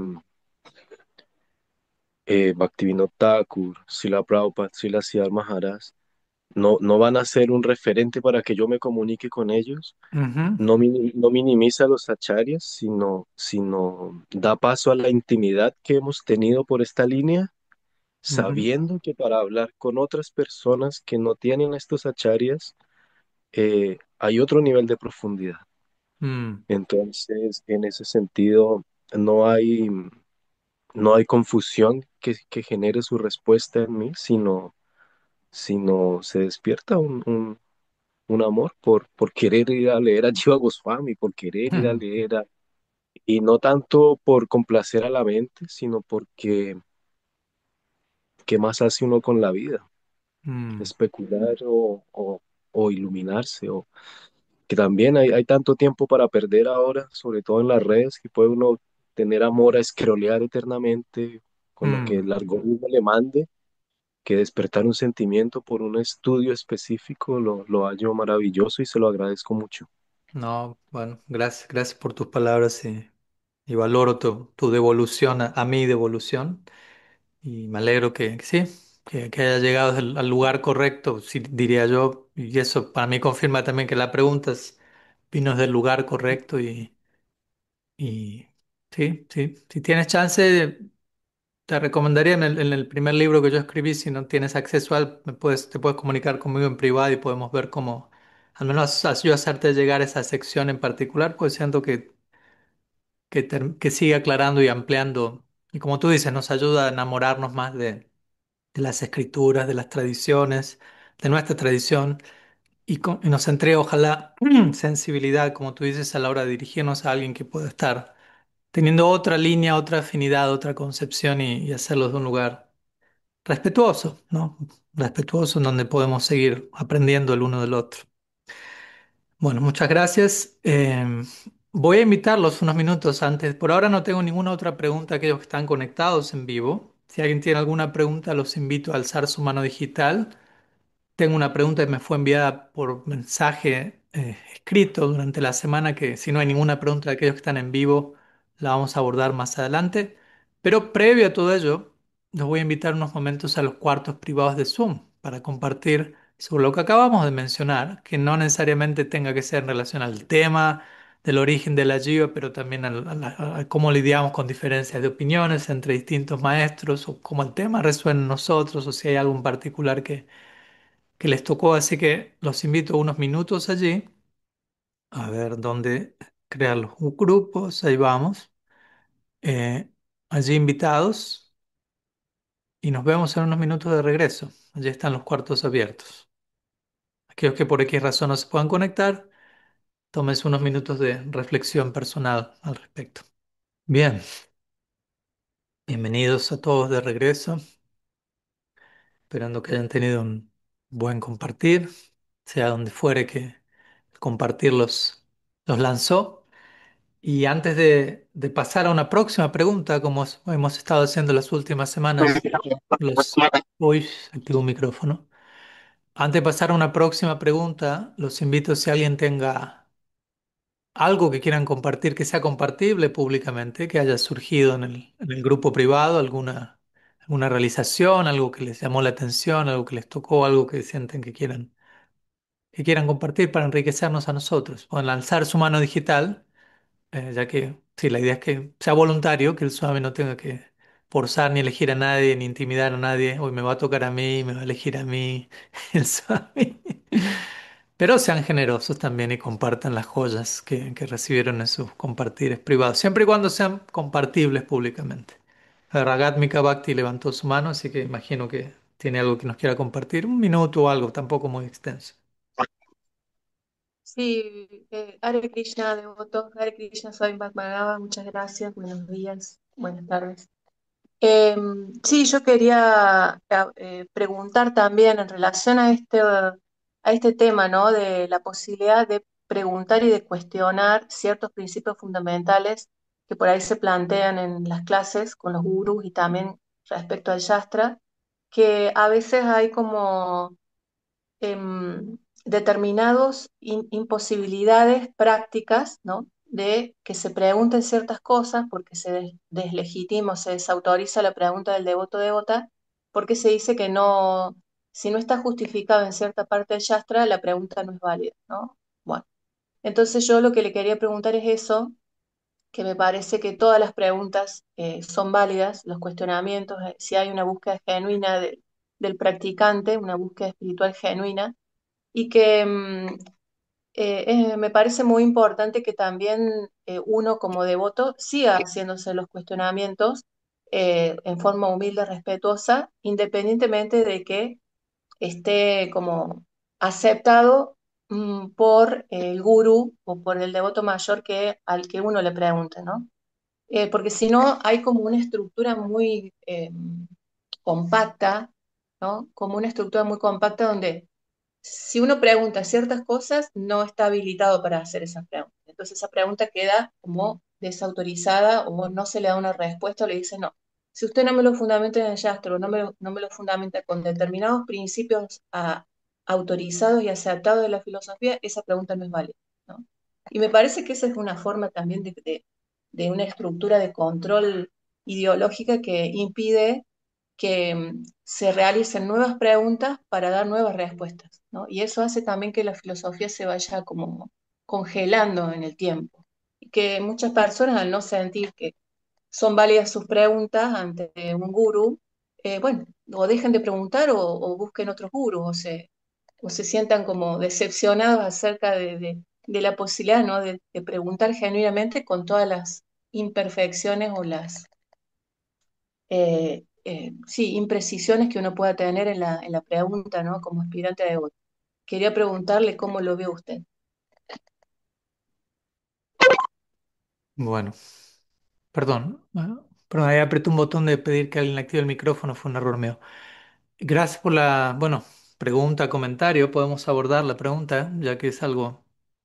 eh, Bhaktivinoda Thakur, Srila Prabhupada, Srila Siddhar Maharaj, no, no van a ser un referente para que yo me comunique con ellos, ujú, no, mini- no minimiza los acharyas, sino, sino da paso a la intimidad que hemos tenido por esta línea, ujú, sabiendo que para hablar con otras personas que no tienen estos acharyas, eh, hay otro nivel de profundidad. mm, Entonces, en ese sentido, no hay, no hay confusión que, que genere su respuesta en mí, sino, sino se despierta un, un, un amor por, por querer ir a leer a Jiva Goswami, por querer ir a ujú, leer a, y no tanto por complacer a la mente, sino porque ¿qué más hace uno con la vida? mm, Especular o, o, o iluminarse, o que también hay, hay tanto tiempo para perder ahora, sobre todo en las redes, que puede uno tener amor a escrolear eternamente con lo que mm. el algoritmo le mande, que despertar un sentimiento por un estudio específico lo, lo hallo maravilloso y se lo agradezco mucho. No, bueno, gracias, gracias por tus palabras y, y valoro tu, tu devolución a, a mi devolución y me alegro que, que sí, que, que haya llegado al, al lugar correcto, sí, diría yo, y eso para mí confirma también que la pregunta es, vino del lugar correcto y, y sí, sí, si tienes chance, te recomendaría en el, en el primer libro que yo escribí, si no tienes acceso a él, me puedes, te puedes comunicar conmigo en privado y podemos ver cómo, al menos as- yo hacerte llegar esa sección en particular, pues siento que, que, ter- que sigue aclarando y ampliando, y como tú dices, nos ayuda a enamorarnos más de, de las escrituras, de las tradiciones, de nuestra tradición, y, con- y nos entrega, ojalá, sensibilidad, como tú dices, a la hora de dirigirnos a alguien que pueda estar teniendo otra línea, otra afinidad, otra concepción y, y hacerlo de un lugar respetuoso, ¿no? Respetuoso en donde podemos seguir aprendiendo el uno del otro. Bueno, muchas gracias. Eh, voy a invitarlos unos minutos antes. Por ahora no tengo ninguna otra pregunta a aquellos que están conectados en vivo. Si alguien tiene alguna pregunta, los invito a alzar su mano digital. Tengo una pregunta que me fue enviada por mensaje eh, escrito durante la semana, que si no hay ninguna pregunta de aquellos que están en vivo, la vamos a abordar más adelante. Pero previo a todo ello, los voy a invitar unos momentos a los cuartos privados de Zoom para compartir sobre lo que acabamos de mencionar, que no necesariamente tenga que ser en relación al tema del origen de la jiva, pero también al- a, la- a cómo lidiamos con diferencias de opiniones entre distintos maestros, o cómo el tema resuena en nosotros, o si hay algo en particular que que les tocó, así que los invito unos minutos allí, a ver dónde crear los grupos, ahí vamos, eh, allí invitados y nos vemos en unos minutos de regreso, allí están los cuartos abiertos. Aquellos que por X razón no se puedan conectar, tómense unos minutos de reflexión personal al respecto. Bien, bienvenidos a todos de regreso, esperando que hayan tenido un buen compartir, sea donde fuere que compartir los, los lanzó. Y antes de, de pasar a una próxima pregunta, como s- hemos estado haciendo las últimas semanas, los... Uy, activo un micrófono. Antes de pasar a una próxima pregunta, los invito si alguien tenga algo que quieran compartir, que sea compartible públicamente, que haya surgido en el, en el grupo privado, alguna, alguna realización, algo que les llamó la atención, algo que les tocó, algo que sienten que quieran, que quieran compartir para enriquecernos a nosotros. Pueden lanzar su mano digital, eh, ya que sí, la idea es que sea voluntario, que el suave no tenga que forzar ni elegir a nadie, ni intimidar a nadie. Hoy me va a tocar a mí, me va a elegir a mí, el suave. Pero sean generosos también y compartan las joyas que, que recibieron en sus compartires privados, siempre y cuando sean compartibles públicamente. Ragatmika Bhakti levantó su mano, así que imagino que tiene algo que nos quiera compartir, un minuto o algo, tampoco muy extenso. Sí, eh, Hare Krishna, devoto, Hare Krishna, soy Bhagavad, muchas gracias, buenos días, buenas tardes. Eh, sí, yo quería eh, preguntar también en relación a este, a este tema, ¿no? De la posibilidad de preguntar y de cuestionar ciertos principios fundamentales que por ahí se plantean en las clases con los gurús y también respecto al Shastra, que a veces hay como em, determinados in- imposibilidades prácticas, ¿no? De que se pregunten ciertas cosas porque se des- deslegitima o se desautoriza la pregunta del devoto o devota, porque se dice que no, si no está justificado en cierta parte del Shastra, la pregunta no es válida, ¿no? Bueno, entonces yo lo que le quería preguntar es eso, que me parece que todas las preguntas eh, son válidas, los cuestionamientos, eh, si hay una búsqueda genuina de- del practicante, una búsqueda espiritual genuina, y que mm, eh, eh, me parece muy importante que también eh, uno como devoto siga haciéndose los cuestionamientos eh, en forma humilde, respetuosa, independientemente de que esté como aceptado mm, por el gurú o por el devoto mayor que, al que uno le pregunte, ¿no? Eh, porque si no, hay como una estructura muy eh, compacta, ¿no? Como una estructura muy compacta donde si uno pregunta ciertas cosas, no está habilitado para hacer esas preguntas. Entonces esa pregunta queda como desautorizada o no se le da una respuesta o le dice no. Si usted no me lo fundamenta en el Yastro, no me lo, no me lo fundamenta con determinados principios ah, autorizados y aceptados de la filosofía, esa pregunta no es válida, ¿no? Y me parece que esa es una forma también de, de, de una estructura de control ideológica que impide que mm, se realicen nuevas preguntas para dar nuevas respuestas, ¿no? Y eso hace también que la filosofía se vaya como congelando en el tiempo. Y que muchas personas, al no sentir que son válidas sus preguntas ante un gurú, eh, bueno, o dejen de preguntar o, o busquen otros gurús, o se, o se sientan como decepcionados acerca de, de- de la posibilidad, ¿no? de, de preguntar genuinamente con todas las imperfecciones o las eh, eh, sí, imprecisiones que uno pueda tener en la, en la pregunta, ¿no? Como aspirante de voto. Quería preguntarle cómo lo ve usted. Bueno, perdón, ah, perdón, ahí apreté un botón de pedir que alguien active el micrófono, fue un error mío. Gracias por la, bueno, pregunta, comentario, podemos abordar la pregunta, ya que es algo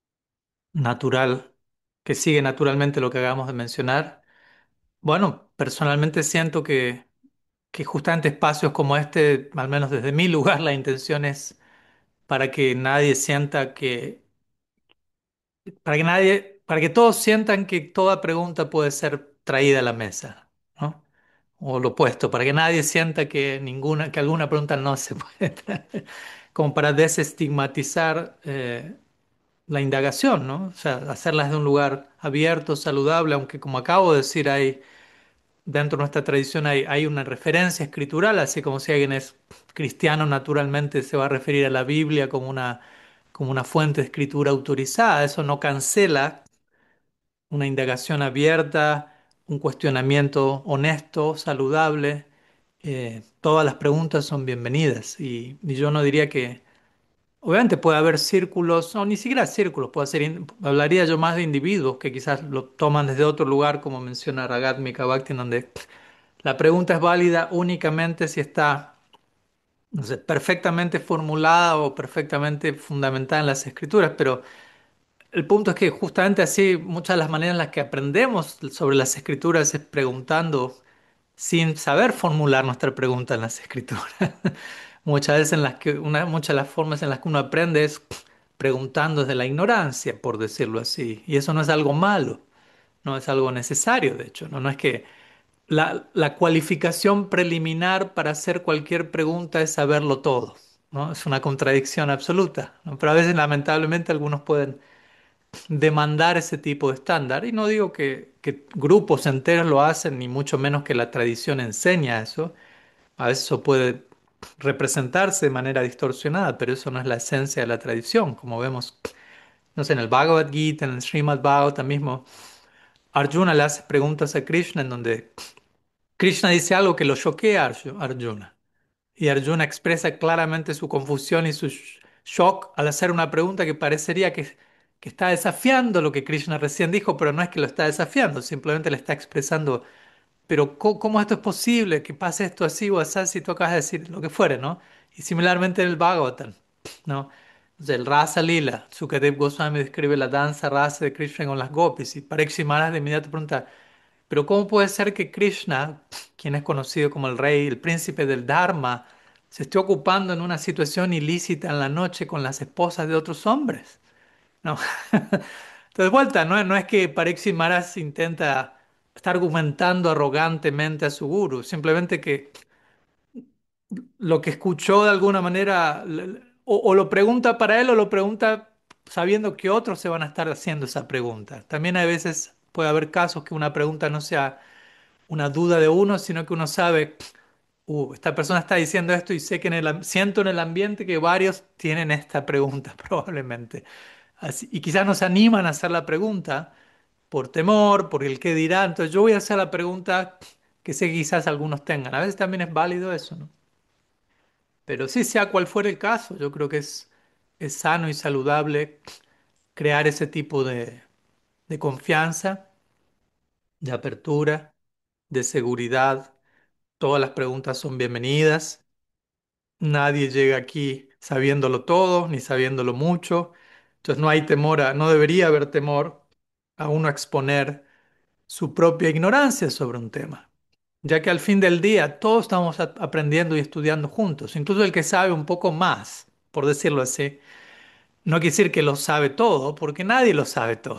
natural, que sigue naturalmente lo que acabamos de mencionar. Bueno, personalmente siento que, que justamente espacios como este, al menos desde mi lugar, la intención es para que nadie sienta que, para que nadie, para que todos sientan que toda pregunta puede ser traída a la mesa, ¿no? O lo opuesto, para que nadie sienta que ninguna, que alguna pregunta no se puede traer, como para desestigmatizar eh, la indagación, ¿no? O sea, hacerlas de un lugar abierto, saludable, aunque como acabo de decir, hay dentro de nuestra tradición hay, hay una referencia escritural, así como si alguien es cristiano, naturalmente se va a referir a la Biblia como una, como una fuente de escritura autorizada. Eso no cancela una indagación abierta, un cuestionamiento honesto, saludable. Eh, todas las preguntas son bienvenidas y, y yo no diría que, obviamente puede haber círculos, o ni siquiera círculos, puede ser, in- hablaría yo más de individuos que quizás lo toman desde otro lugar, como menciona Ragat Mikabhakti, donde la pregunta es válida únicamente si está, no sé, perfectamente formulada o perfectamente fundamentada en las escrituras, pero el punto es que justamente así muchas de las maneras en las que aprendemos sobre las escrituras es preguntando sin saber formular nuestra pregunta en las escrituras. Muchas veces en las que una, muchas de las formas en las que uno aprende es preguntando desde la ignorancia, por decirlo así, y eso no es algo malo, no es algo necesario, de hecho, no, no es que la, la cualificación preliminar para hacer cualquier pregunta es saberlo todo, ¿no? Es una contradicción absoluta, ¿no? Pero a veces, lamentablemente, algunos pueden demandar ese tipo de estándar. Y no digo que, que grupos enteros lo hacen, ni mucho menos que la tradición enseña eso. A veces eso puede representarse de manera distorsionada, pero eso no es la esencia de la tradición, como vemos, no sé, en el Bhagavad Gita, en el Srimad Bhagavatam mismo, Arjuna le hace preguntas a Krishna en donde Krishna dice algo que lo choquea a Arju- Arjuna. Y Arjuna expresa claramente su confusión y su sh- shock al hacer una pregunta que parecería que, que está desafiando lo que Krishna recién dijo, pero no es que lo está desafiando, simplemente le está expresando, pero co- ¿cómo esto es posible? Que pase esto así o así si tú acabas de decir lo que fuere, ¿no? Y similarmente en el Bhagavatam, ¿no? O sea, el Rasa Lila, Sukadev Goswami describe la danza rasa de Krishna con las gopis y Parikshit Maharaj de inmediato pregunta, pero ¿cómo puede ser que Krishna, quien es conocido como el rey, el príncipe del Dharma, se esté ocupando en una situación ilícita en la noche con las esposas de otros hombres? No. Entonces, vuelta, no, es- no es que Pariksit Maharaj intenta estar argumentando arrogantemente a su guru, simplemente que lo que escuchó de alguna manera le- le- o, o lo pregunta para él o lo pregunta sabiendo que otros se van a estar haciendo esa pregunta. También hay veces, puede haber casos que una pregunta no sea una duda de uno, sino que uno sabe, uh, esta persona está diciendo esto y sé que en el, am- siento en el ambiente que varios tienen esta pregunta probablemente. Así- y quizás no se animan a hacer la pregunta por temor, por el qué dirá. Entonces yo voy a hacer la pregunta que sé que quizás algunos tengan. A veces también es válido eso, ¿no? Pero sí, sea cual fuera el caso, yo creo que es, es sano y saludable crear ese tipo de, de confianza, de apertura, de seguridad. Todas las preguntas son bienvenidas. Nadie llega aquí sabiéndolo todo, ni sabiéndolo mucho. Entonces no hay temor a, no debería haber temor a uno exponer su propia ignorancia sobre un tema, ya que al fin del día todos estamos a- aprendiendo y estudiando juntos, incluso el que sabe un poco más, por decirlo así. No quiere decir que lo sabe todo, porque nadie lo sabe todo.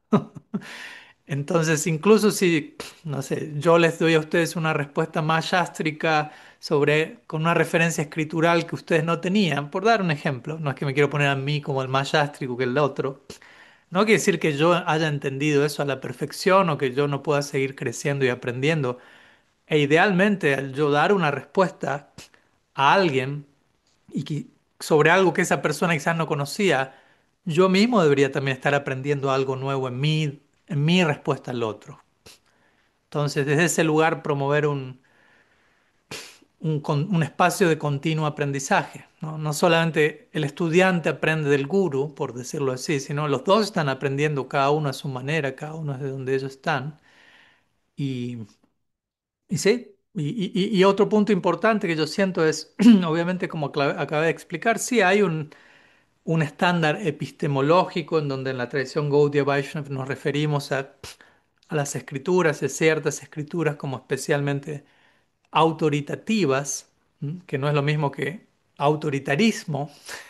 Entonces, incluso si, no sé, yo les doy a ustedes una respuesta más yástrica sobre, con una referencia escritural que ustedes no tenían, por dar un ejemplo, no es que me quiero poner a mí como el más yástrico que el otro, no quiere decir que yo haya entendido eso a la perfección o que yo no pueda seguir creciendo y aprendiendo. E idealmente, al yo dar una respuesta a alguien y que- sobre algo que esa persona quizás no conocía, yo mismo debería también estar aprendiendo algo nuevo en mí, en mi respuesta al otro. Entonces, desde ese lugar, promover un, un, con- un espacio de continuo aprendizaje, ¿no? No solamente el estudiante aprende del guru, por decirlo así, sino los dos están aprendiendo cada uno a su manera, cada uno desde donde ellos están. Y, y sí, y, y- y otro punto importante que yo siento es, obviamente, como acla- acabé de explicar, sí hay un un estándar epistemológico en donde en la tradición Gaudiya Vaishnava nos referimos a, a las escrituras, a ciertas escrituras como especialmente autoritativas, ¿m? Que no es lo mismo que autoritarismo,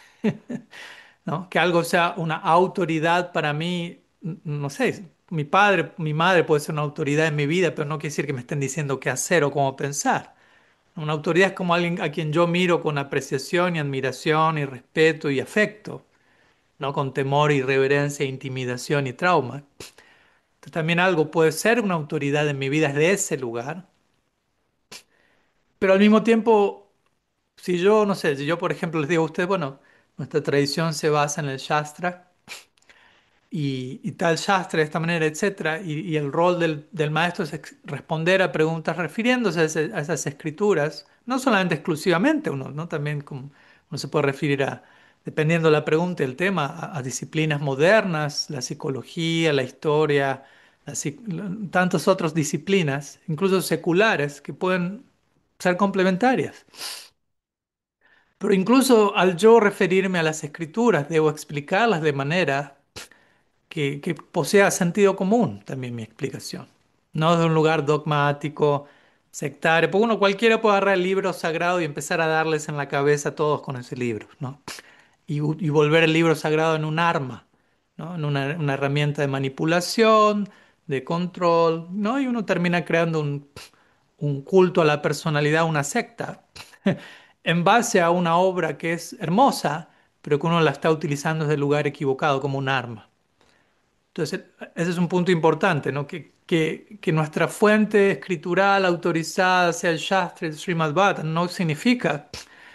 ¿no? Que algo sea una autoridad para mí, n- no sé, mi padre, mi madre puede ser una autoridad en mi vida, pero no quiere decir que me estén diciendo qué hacer o cómo pensar. Una autoridad es como alguien a quien yo miro con apreciación y admiración y respeto y afecto, ¿no? Con temor y reverencia, intimidación y trauma. Entonces, también algo puede ser una autoridad en mi vida desde ese lugar, pero al mismo tiempo, si yo, no sé, si yo, por ejemplo, les digo a ustedes, bueno, nuestra tradición se basa en el Shastra, y, y tal Shastra de esta manera, etcétera. Y, y el rol del, del maestro es ex- responder a preguntas refiriéndose a, ese- a esas escrituras, no solamente exclusivamente, uno, ¿no? También como uno se puede referir a, dependiendo de la pregunta y el tema, a, a disciplinas modernas, la psicología, la historia, la psic- la- tantas otras disciplinas, incluso seculares, que pueden ser complementarias. Pero incluso al yo referirme a las escrituras, debo explicarlas de manera que, que posea sentido común también mi explicación. No de un lugar dogmático, sectario, porque uno cualquiera puede agarrar el libro sagrado y empezar a darles en la cabeza a todos con ese libro, ¿no? Y, u- y volver el libro sagrado en un arma, ¿no? En una, una herramienta de manipulación, de control, ¿no? Y uno termina creando un, un culto a la personalidad, una secta, en base a una obra que es hermosa, pero que uno la está utilizando desde el lugar equivocado como un arma. Entonces, ese es un punto importante, ¿no? Que, que, que nuestra fuente escritural autorizada sea el Shastra, el Srimad Bhattan, no significa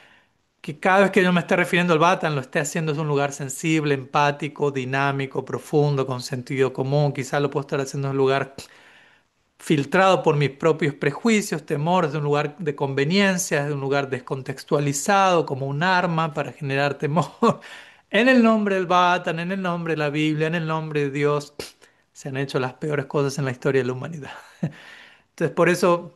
que cada vez que yo me esté refiriendo al Bhattan lo esté haciendo desde un lugar sensible, empático, dinámico, profundo, con sentido común. Quizás lo puedo estar haciendo en un lugar filtrado por mis propios prejuicios, temores, de un lugar de conveniencia, de un lugar descontextualizado, como un arma para generar temor. En el nombre del Bhattan, en el nombre de la Biblia, en el nombre de Dios, se han hecho las peores cosas en la historia de la humanidad. Entonces, por eso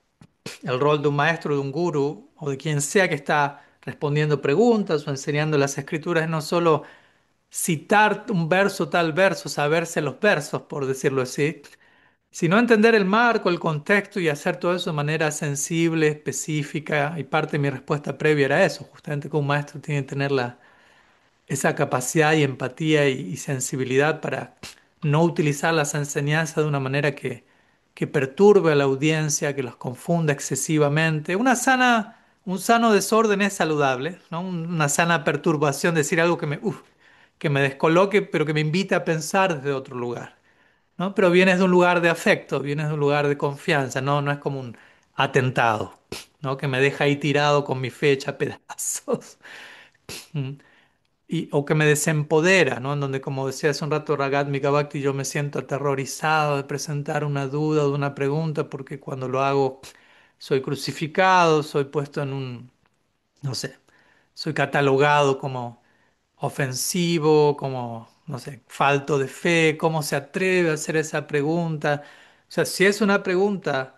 el rol de un maestro, de un gurú o de quien sea que está respondiendo preguntas o enseñando las escrituras es no solo citar un verso, tal verso, saberse los versos, por decirlo así, sino entender el marco, el contexto y hacer todo eso de manera sensible, específica. Y parte de mi respuesta previa era eso, justamente que un maestro tiene que tener la, esa capacidad y empatía y, y sensibilidad para no utilizar las enseñanzas de una manera que, que perturbe a la audiencia, que los confunda excesivamente. Una sana, un sano desorden es saludable, ¿no? Una sana perturbación, decir algo que me, uf, que me descoloque, pero que me invite a pensar desde otro lugar, ¿no? Pero vienes de un lugar de afecto, vienes de un lugar de confianza, no, no es como un atentado, ¿no? Que me deja ahí tirado con mi fecha a pedazos. Mm. Y, o que me desempodera, ¿no? En donde, como decía hace un rato Ragat Mikabakti, yo me siento aterrorizado de presentar una duda o de una pregunta, porque cuando lo hago soy crucificado, soy puesto en un, no sé, soy catalogado como ofensivo, como, no sé, falto de fe, ¿cómo se atreve a hacer esa pregunta? O sea, si es una pregunta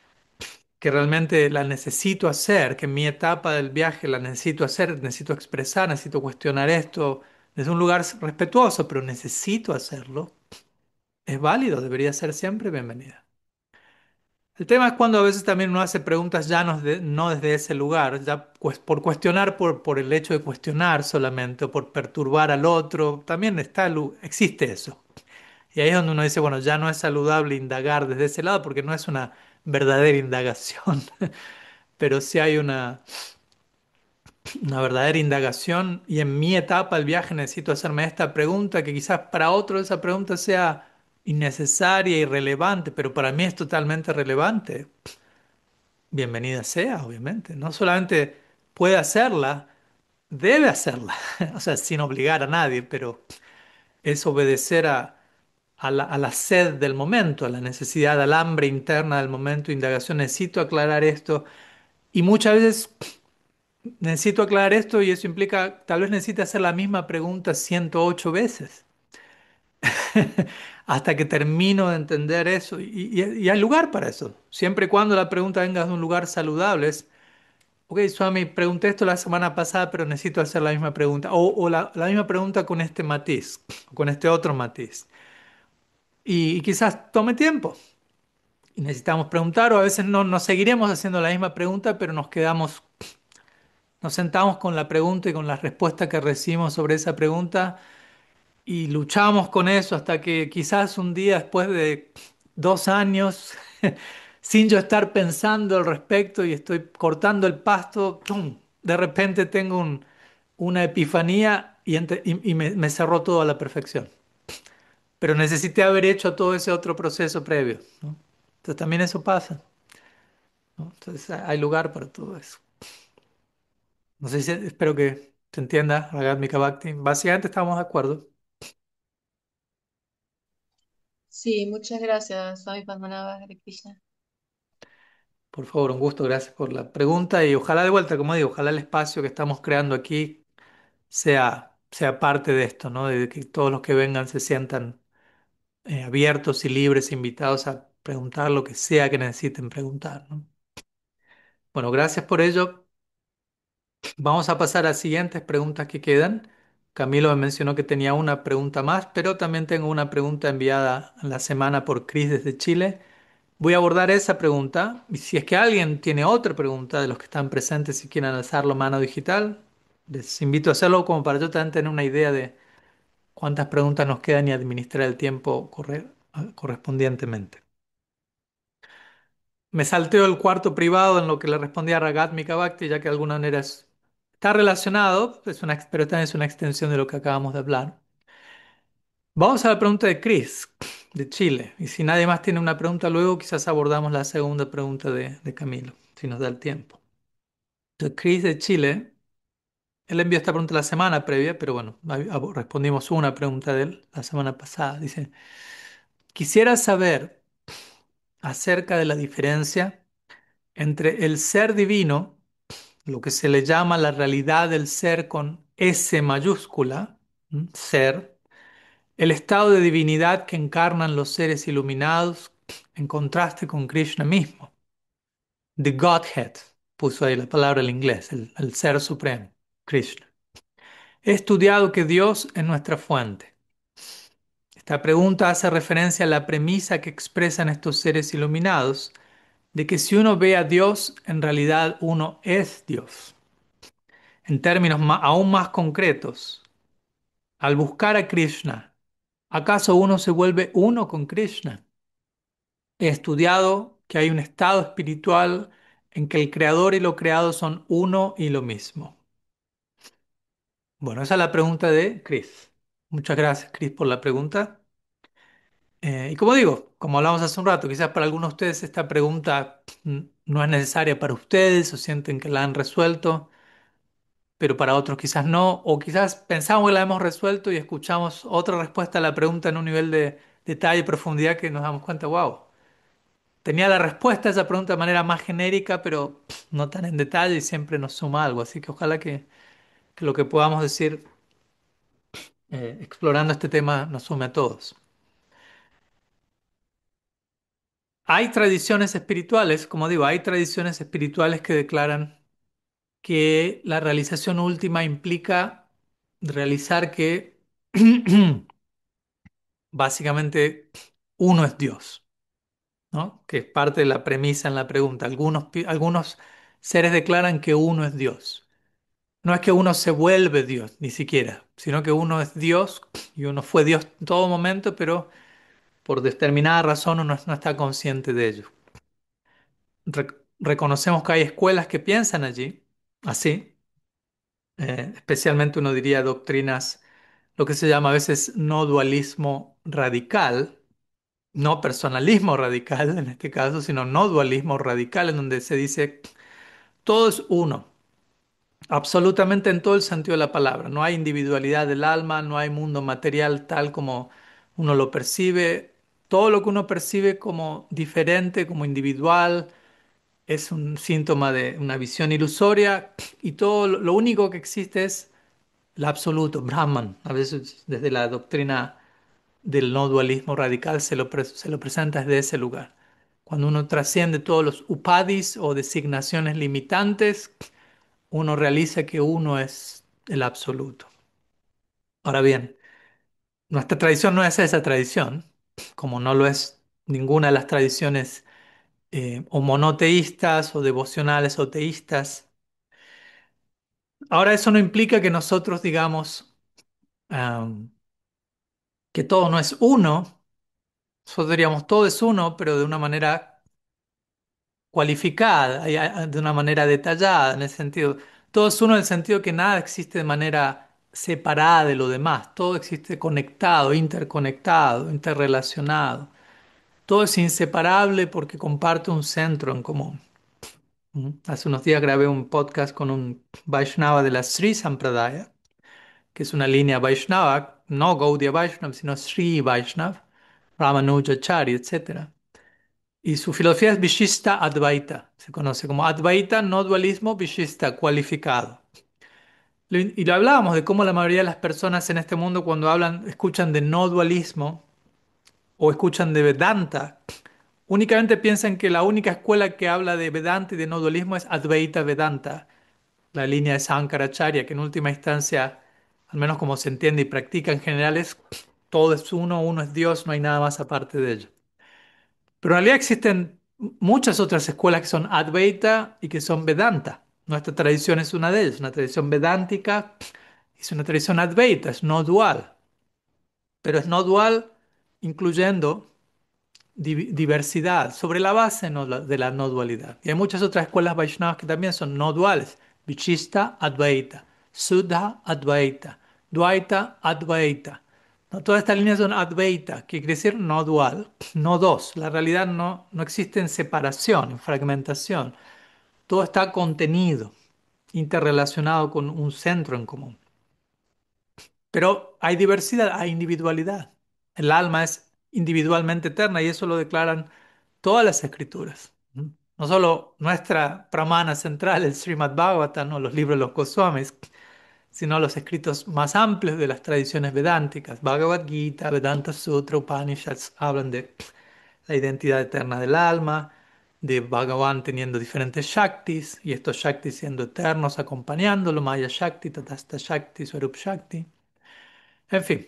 que realmente la necesito hacer, que en mi etapa del viaje la necesito hacer, necesito expresar, necesito cuestionar esto desde un lugar respetuoso, pero necesito hacerlo, es válido, debería ser siempre bienvenida. El tema es cuando a veces también uno hace preguntas ya no, de- no desde ese lugar, ya pues, por cuestionar, por, por el hecho de cuestionar solamente, o por perturbar al otro, también está, lu- existe eso. Y ahí es donde uno dice, bueno, ya no es saludable indagar desde ese lado porque no es una verdadera indagación, pero sí hay una, una verdadera indagación y en mi etapa del viaje necesito hacerme esta pregunta que quizás para otro esa pregunta sea innecesaria, irrelevante, pero para mí es totalmente relevante. Bienvenida sea, obviamente. No solamente puede hacerla, debe hacerla, o sea, sin obligar a nadie, pero es obedecer a, a la, a la sed del momento, a la necesidad, al hambre interna del momento, indagación. Necesito aclarar esto. Y muchas veces necesito aclarar esto y eso implica, tal vez necesite hacer la misma pregunta ciento ocho veces hasta que termino de entender eso. Y, y- y hay lugar para eso, siempre y cuando la pregunta venga de un lugar saludable. Es, ok, Swami, pregunté esto la semana pasada, pero necesito hacer la misma pregunta. O, o la, la misma pregunta con este matiz, o con este otro matiz. Y, y quizás tome tiempo. Y necesitamos preguntar, o a veces no nos seguiremos haciendo la misma pregunta, pero nos quedamos, nos sentamos con la pregunta y con la respuesta que recibimos sobre esa pregunta y luchamos con eso hasta que quizás un día después de dos años, sin yo estar pensando al respecto y estoy cortando el pasto, ¡tum! De repente tengo un- una epifanía y, ente- y- y me, me cerró todo a la perfección. Pero necesité haber hecho todo ese otro proceso previo, ¿no? Entonces también eso pasa, ¿no? Entonces hay lugar para todo eso. No sé si, espero que te entienda, Ragat Mikabakti. Básicamente estamos de acuerdo. Sí, muchas gracias, Swami Padmanabha, Hare Krishna. Por favor, un gusto, gracias por la pregunta y ojalá de vuelta, como digo, ojalá el espacio que estamos creando aquí sea, sea parte de esto, ¿no? De que todos los que vengan se sientan eh, abiertos y libres, invitados a preguntar lo que sea que necesiten preguntar, ¿no? Bueno, gracias por ello. Vamos a pasar a las siguientes preguntas que quedan. Camilo me mencionó que tenía una pregunta más, pero también tengo una pregunta enviada en la semana por Chris desde Chile. Voy a abordar esa pregunta y si es que alguien tiene otra pregunta de los que están presentes y quieren alzarlo mano digital, les invito a hacerlo como para yo también tener una idea de cuántas preguntas nos quedan y administrar el tiempo corre- correspondientemente. Me salteo el cuarto privado en lo que le respondí a Ragat Mikabakti, ya que de alguna manera es- está relacionado, es una, ex- pero también es una extensión de lo que acabamos de hablar. Vamos a la pregunta de Chris, de Chile. Y si nadie más tiene una pregunta luego, quizás abordamos la segunda pregunta de, de Camilo, si nos da el tiempo. Entonces, Chris de Chile Él envió esta pregunta la semana previa, pero bueno, ahí- ah, respondimos una pregunta de él la semana pasada. Dice, quisiera saber acerca de la diferencia entre el ser divino, lo que se le llama la realidad del ser con S mayúscula, ¿m? Ser, el estado de divinidad que encarnan los seres iluminados en contraste con Krishna mismo. The Godhead, puso ahí la palabra en inglés, el, el ser supremo, Krishna. He estudiado que Dios es nuestra fuente. Esta pregunta hace referencia a la premisa que expresan estos seres iluminados de que si uno ve a Dios, en realidad uno es Dios. En términos ma- aún más concretos, al buscar a Krishna, ¿acaso uno se vuelve uno con Krishna? He estudiado que hay un estado espiritual en que el creador y lo creado son uno y lo mismo. Bueno, esa es la pregunta de Chris. Muchas gracias, Chris, por la pregunta. Eh, y como digo, como hablamos hace un rato, quizás para algunos de ustedes esta pregunta mm, no es necesaria para ustedes o sienten que la han resuelto, pero para otros quizás no, o quizás pensamos que la hemos resuelto y escuchamos otra respuesta a la pregunta en un nivel de detalle y profundidad que nos damos cuenta, wow, tenía la respuesta a esa pregunta de manera más genérica, pero pff, no tan en detalle y siempre nos suma algo. Así que ojalá que, que lo que podamos decir eh, explorando este tema nos sume a todos. Hay tradiciones espirituales, como digo, hay tradiciones espirituales que declaran que la realización última implica realizar que básicamente uno es Dios, ¿no? Que es parte de la premisa en la pregunta. Algunos, pi- algunos seres declaran que uno es Dios. No es que uno se vuelve Dios, ni siquiera, sino que uno es Dios y uno fue Dios en todo momento, pero por determinada razón uno no está consciente de ello. Re- reconocemos que hay escuelas que piensan allí, así, eh, especialmente uno diría doctrinas, lo que se llama a veces no dualismo radical, no personalismo radical en este caso, sino no dualismo radical, en donde se dice todo es uno, absolutamente en todo el sentido de la palabra. No hay individualidad del alma, no hay mundo material tal como uno lo percibe. Todo lo que uno percibe como diferente, como individual, es un síntoma de una visión ilusoria y todo lo lo único que existe es el absoluto, Brahman. A veces desde la doctrina del no dualismo radical se lo, pre- se lo presenta desde ese lugar. Cuando uno trasciende todos los upadis o designaciones limitantes, uno realiza que uno es el absoluto. Ahora bien, nuestra tradición no es esa tradición, como no lo es ninguna de las tradiciones eh, o monoteístas o devocionales o teístas. Ahora eso no implica que nosotros digamos am, que todo no es uno. Nosotros diríamos todo es uno, pero de una manera cualificada, y a- de una manera detallada, en el sentido, todo es uno en el sentido que nada existe de manera separada de lo demás, todo existe conectado, interconectado, interrelacionado, todo es inseparable porque comparte un centro en común. ¿Mm? Hace unos días grabé un podcast con un Vaishnava de la Sri Sampradaya, que es una línea Vaishnava, no Gaudiya Vaishnava, sino Sri Vaishnava, Ramanujacharya, etcétera. Y su filosofía es Vishista Advaita. Se conoce como Advaita, no dualismo, Vishista, cualificado. Lo- Y lo hablábamos de cómo la mayoría de las personas en este mundo cuando hablan, escuchan de no dualismo o escuchan de Vedanta, únicamente piensan que la única escuela que habla de Vedanta y de no dualismo es Advaita Vedanta, la línea de Sankaracharya, que en última instancia, al menos como se entiende y practica en general, es todo es uno, uno es Dios, no hay nada más aparte de ello. Pero en realidad existen muchas otras escuelas que son Advaita y que son Vedanta. Nuestra tradición es una de ellas, una tradición vedántica, es una tradición Advaita, es no dual, pero es no dual incluyendo di- diversidad, sobre la base no- la- de la no dualidad. Y hay muchas otras escuelas Vaishnavas que también son no duales, Vichista Advaita, Suddha Advaita, Dvaita Advaita. No, todas estas líneas son Advaita, que quiere decir no dual, no dos. La realidad no, no existe en separación, en fragmentación. Todo está contenido. interrelacionado con un centro en común. Pero hay diversidad, hay individualidad. El alma es individualmente eterna y eso lo declaran todas las escrituras. ¿Mm? No solo nuestra pramana central, el Srimad Bhagavatam, o los libros de los Goswamis, sino los escritos más amplios de las tradiciones vedánticas. Bhagavad Gita, Vedanta Sutra, Upanishads hablan de la identidad eterna del alma, de Bhagavan teniendo diferentes Shaktis y estos Shaktis siendo eternos acompañándolo, Maya Shakti, Tatasta Shakti, Swarup Shakti. En fin,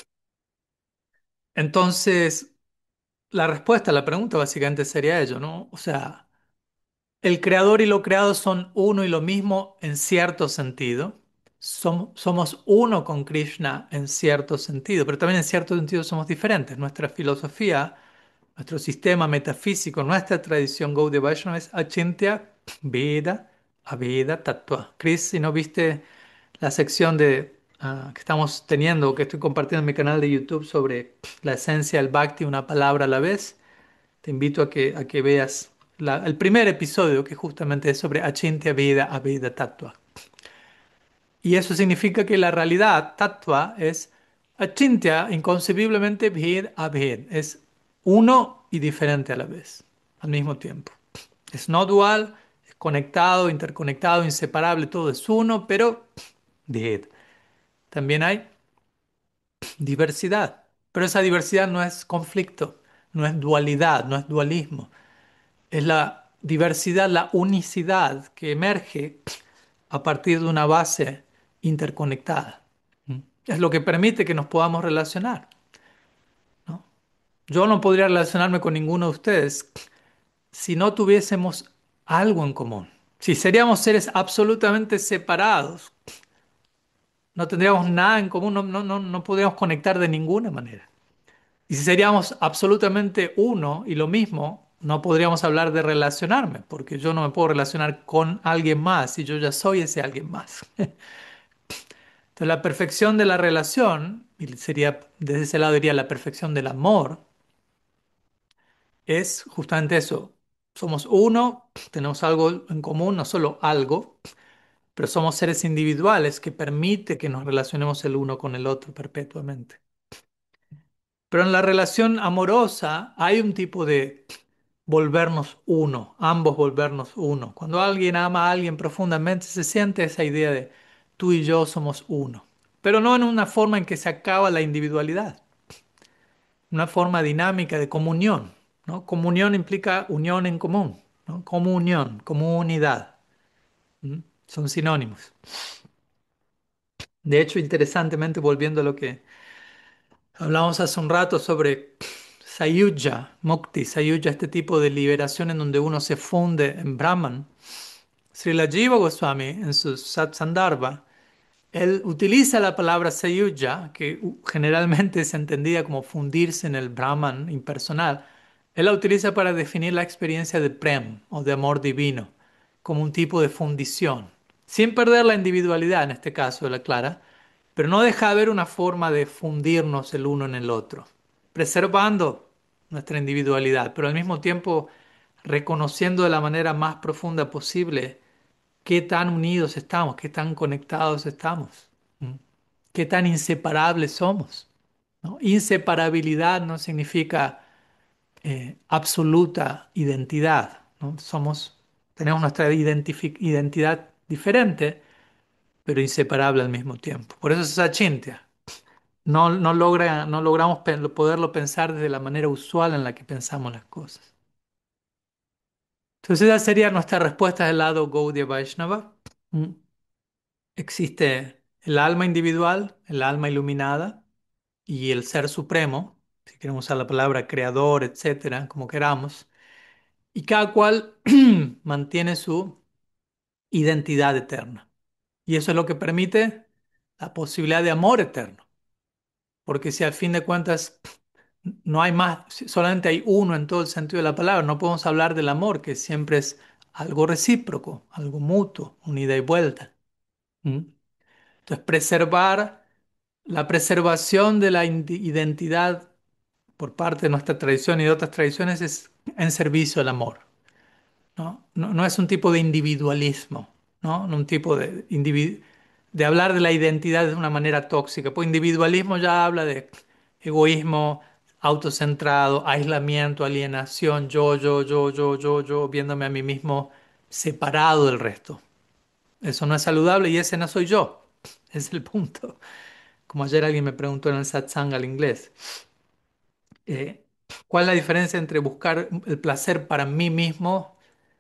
entonces la respuesta a la pregunta básicamente sería ello, ¿no? O sea, el creador y lo creado son uno y lo mismo en cierto sentido. Som- somos uno con Krishna en cierto sentido, pero también en cierto sentido somos diferentes. Nuestra filosofía, nuestro sistema metafísico, nuestra tradición Gaudiya Vaishnava es Achintya, Veda, Aveda, Tattva. Chris, si no viste la sección de, ah, que estamos teniendo, que estoy compartiendo en mi canal de YouTube sobre la esencia del Bhakti, una palabra a la vez, te invito a que, a que veas la- el primer episodio que justamente es sobre Achintya Veda Aveda Tattva. Y eso significa que la realidad Tattva es Achintya, inconcebiblemente Bhed Abhed. Es uno y diferente a la vez, al mismo tiempo. Es no dual, es conectado, interconectado, inseparable, todo es uno, pero Bhed. También hay diversidad, pero esa diversidad no es conflicto, no es dualidad, no es dualismo. Es la diversidad, la unicidad que emerge a partir de una base interconectada. ¿Mm? Es lo que permite que nos podamos relacionar, ¿no? Yo no podría relacionarme con ninguno de ustedes si no tuviésemos algo en común. Si seríamos seres absolutamente separados, no tendríamos nada en común, no, no, no, no podríamos conectar de ninguna manera. Y si seríamos absolutamente uno y lo mismo, no podríamos hablar de relacionarme, porque yo no me puedo relacionar con alguien más y yo ya soy ese alguien más. Entonces, la perfección de la relación, y sería, desde ese lado diría la perfección del amor, es justamente eso. Somos uno, tenemos algo en común, no solo algo, pero somos seres individuales que permite que nos relacionemos el uno con el otro perpetuamente. Pero en la relación amorosa hay un tipo de volvernos uno, ambos volvernos uno. Cuando alguien ama a alguien profundamente, se siente esa idea de tú y yo somos uno, pero no en una forma en que se acaba la individualidad, una forma dinámica de comunión, ¿no? Comunión implica unión en común, ¿no? Comunión, comunidad, ¿m? Son sinónimos. De hecho, interesantemente, volviendo a lo que hablamos hace un rato sobre Sayuja, Mukti, Sayuja, este tipo de liberación en donde uno se funde en Brahman. Srila Jiva Goswami, en su Satsandarbha, él utiliza la palabra Sayuja, que uh, generalmente es entendida como fundirse en el Brahman impersonal. Él la utiliza para definir la experiencia de Prem o de amor divino, como un tipo de fundición, sin perder la individualidad en este caso, la clara, pero no deja de haber una forma de fundirnos el uno en el otro, preservando nuestra individualidad, pero al mismo tiempo reconociendo de la manera más profunda posible qué tan unidos estamos, qué tan conectados estamos, ¿m? Qué tan inseparables somos, ¿no? Inseparabilidad no significa eh, absoluta identidad, ¿no? Somos, tenemos nuestra identifi- identidad diferente, pero inseparable al mismo tiempo. Por eso es achintya. No, no logra, no logramos pe- poderlo pensar desde la manera usual en la que pensamos las cosas. Entonces esa sería nuestra respuesta del lado Gaudiya Vaishnava. ¿M? Existe el alma individual, el alma iluminada y el ser supremo, si queremos usar la palabra creador, etcétera, como queramos, y cada cual mantiene su identidad eterna. Y eso es lo que permite la posibilidad de amor eterno, porque si al fin de cuentas no hay más, si solamente hay uno en todo el sentido de la palabra, no podemos hablar del amor, que siempre es algo recíproco, algo mutuo, un ida y vuelta. ¿Mm? Entonces, preservar la preservación de la indi- identidad por parte de nuestra tradición y de otras tradiciones es en servicio al amor, ¿no? No, no es un tipo de individualismo. ¿no? En un tipo de, individu- de hablar de la identidad de una manera tóxica. Pues individualismo ya habla de egoísmo, autocentrado, aislamiento, alienación, yo, yo, yo, yo, yo, yo, viéndome a mí mismo separado del resto. Eso no es saludable y ese no soy yo. Es el punto. Como ayer alguien me preguntó en el satsang al inglés, eh, ¿cuál es la diferencia entre buscar el placer para mí mismo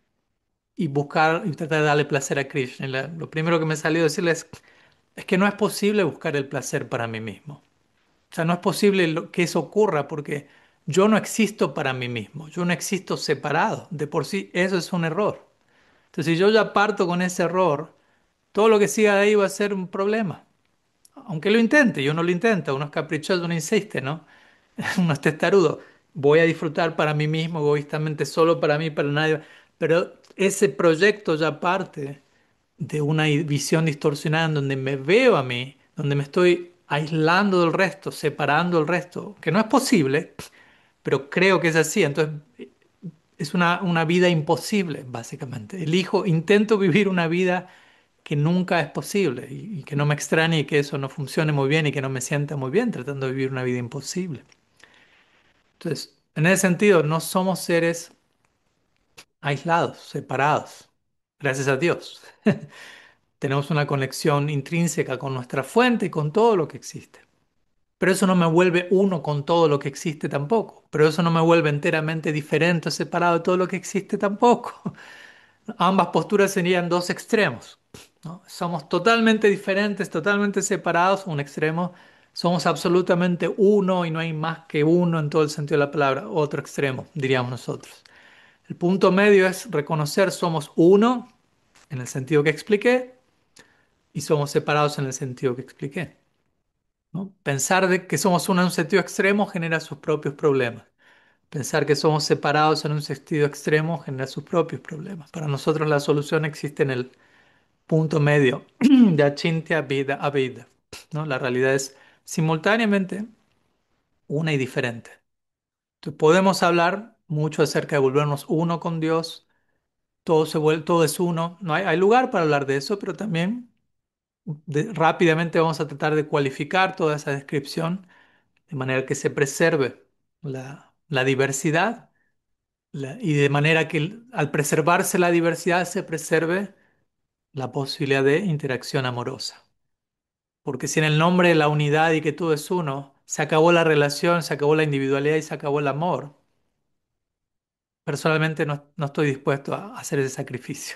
y buscar y tratar de darle placer a Krishna? Y la- lo primero que me salió decirles es que no es posible buscar el placer para mí mismo. O sea, no es posible lo- que eso ocurra porque yo no existo para mí mismo, yo no existo separado. De por sí, eso es un error. Entonces, si yo ya parto con ese error, todo lo que siga de ahí va a ser un problema. Aunque lo intente, y uno lo intenta, uno es caprichoso, uno insiste, ¿no? Uno es testarudo. Voy a disfrutar para mí mismo, egoístamente, solo para mí, para nadie. Pero ese proyecto ya parte de una i- visión distorsionada en donde me veo a mí, donde me estoy aislando del resto, separando del resto, que no es posible, pero creo que es así. Entonces es una, una vida imposible, básicamente. Elijo, intento vivir una vida que nunca es posible y, y que no me extrañe que eso no funcione muy bien y que no me sienta muy bien tratando de vivir una vida imposible. Entonces, en ese sentido, no somos seres aislados, separados, gracias a Dios. Tenemos una conexión intrínseca con nuestra fuente y con todo lo que existe. Pero eso no me vuelve uno con todo lo que existe tampoco. Pero eso no me vuelve enteramente diferente o separado de todo lo que existe tampoco. Ambas posturas serían dos extremos, ¿no? Somos totalmente diferentes, totalmente separados, un extremo. Somos absolutamente uno y no hay más que uno en todo el sentido de la palabra, otro extremo, diríamos nosotros. El punto medio es reconocer somos uno en el sentido que expliqué y somos separados en el sentido que expliqué, ¿no? Pensar de que somos uno en un sentido extremo genera sus propios problemas. Pensar que somos separados en un sentido extremo genera sus propios problemas. Para nosotros la solución existe en el punto medio de achintya vida a vida, ¿no? La realidad es simultáneamente una y diferente. Entonces, podemos hablar mucho acerca de volvernos uno con Dios, todo se vuelve, todo es uno. No hay, hay lugar para hablar de eso, pero también de- rápidamente vamos a tratar de cualificar toda esa descripción de manera que se preserve la, la diversidad la- y de manera que al preservarse la diversidad se preserve la posibilidad de interacción amorosa. Porque si en el nombre de la unidad y que todo es uno, se acabó la relación, se acabó la individualidad y se acabó el amor, personalmente no, no estoy dispuesto a hacer ese sacrificio.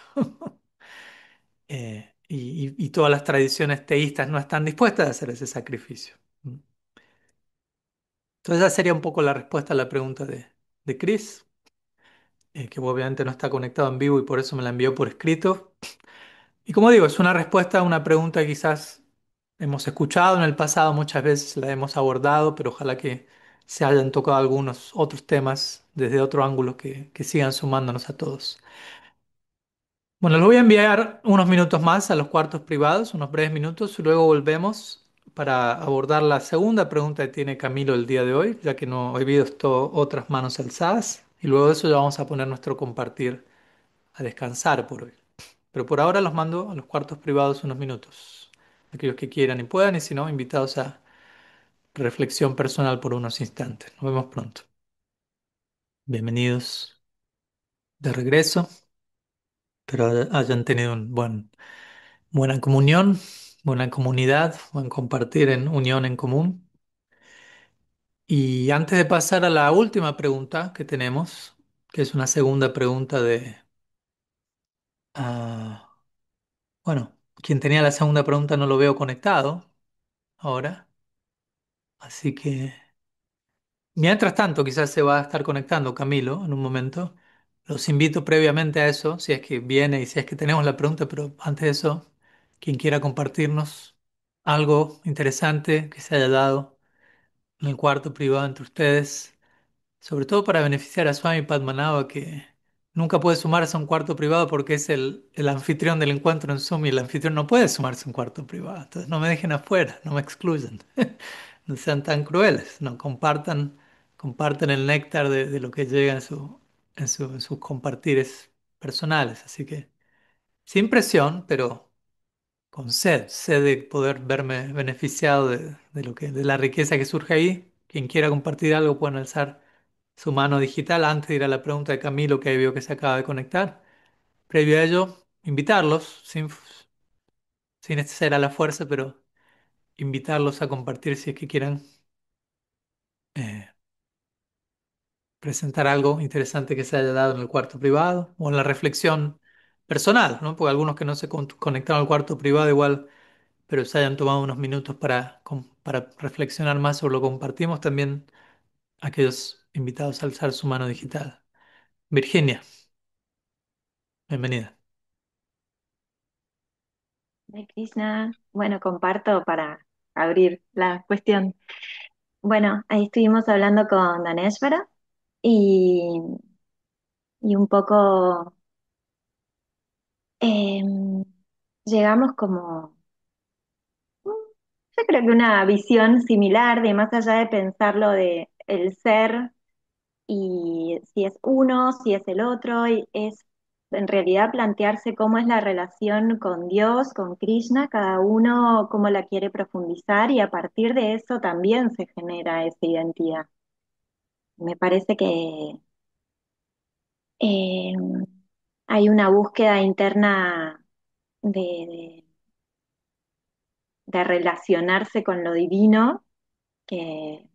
Eh, y, y- y todas las tradiciones teístas no están dispuestas a hacer ese sacrificio. Entonces esa sería un poco la respuesta a la pregunta de, de Chris, eh, que obviamente no está conectado en vivo y por eso me la envió por escrito. Y como digo, es una respuesta a una pregunta que quizás hemos escuchado en el pasado, muchas veces la hemos abordado, pero ojalá que se hayan tocado algunos otros temas desde otro ángulo que, que sigan sumándonos a todos. Bueno, les voy a enviar unos minutos más a los cuartos privados, unos breves minutos, y luego volvemos para abordar la segunda pregunta que tiene Camilo el día de hoy, ya que no he visto otras manos alzadas, y luego de eso ya vamos a poner nuestro compartir a descansar por hoy. Pero por ahora los mando a los cuartos privados unos minutos. Aquellos que quieran y puedan, y si no, invitados a reflexión personal por unos instantes. Nos vemos pronto. Bienvenidos de regreso. Espero hayan tenido un buen, buena comunión, buena comunidad, buen compartir en unión en común. Y antes de pasar a la última pregunta que tenemos, que es una segunda pregunta de, ah, bueno, quien tenía la segunda pregunta no lo veo conectado ahora, así que mientras tanto quizás se va a estar conectando Camilo en un momento. Los invito previamente a eso, si es que viene y si es que tenemos la pregunta, pero antes de eso, quien quiera compartirnos algo interesante que se haya dado en el cuarto privado entre ustedes, sobre todo para beneficiar a Swami Padmanabha, que nunca puede sumarse a un cuarto privado porque es el, el anfitrión del encuentro en Zoom y el anfitrión no puede sumarse a un cuarto privado. Entonces no me dejen afuera, no me excluyan. No sean tan crueles, no compartan, compartan el néctar de, de lo que llega en su, en su- en sus compartires personales. Así que sin presión, pero con sed, sed de poder verme beneficiado de, de lo que, de la riqueza que surge ahí. Quien quiera compartir algo puede alzar su mano digital antes de ir a la pregunta de Camilo, que ahí veo que se acaba de conectar. Previo a ello, invitarlos, sin, sin ser a la fuerza, pero invitarlos a compartir si es que quieran eh, presentar algo interesante que se haya dado en el cuarto privado o en la reflexión personal, ¿no? Porque algunos que no se con- conectaron al cuarto privado igual, pero se hayan tomado unos minutos para, com- para reflexionar más sobre lo que compartimos, también aquellos invitados a alzar su mano digital. Virginia, bienvenida. Hare Krishna, bueno, comparto para abrir la cuestión. Bueno, ahí estuvimos hablando con Daneshvara y, y un poco em, llegamos como, yo creo que una visión similar de más allá de pensarlo de el ser y si es uno, si es el otro, y es en realidad plantearse cómo es la relación con Dios, con Krishna, cada uno cómo la quiere profundizar y a partir de eso también se genera esa identidad. Me parece que eh, hay una búsqueda interna de, de- de relacionarse con lo divino, que,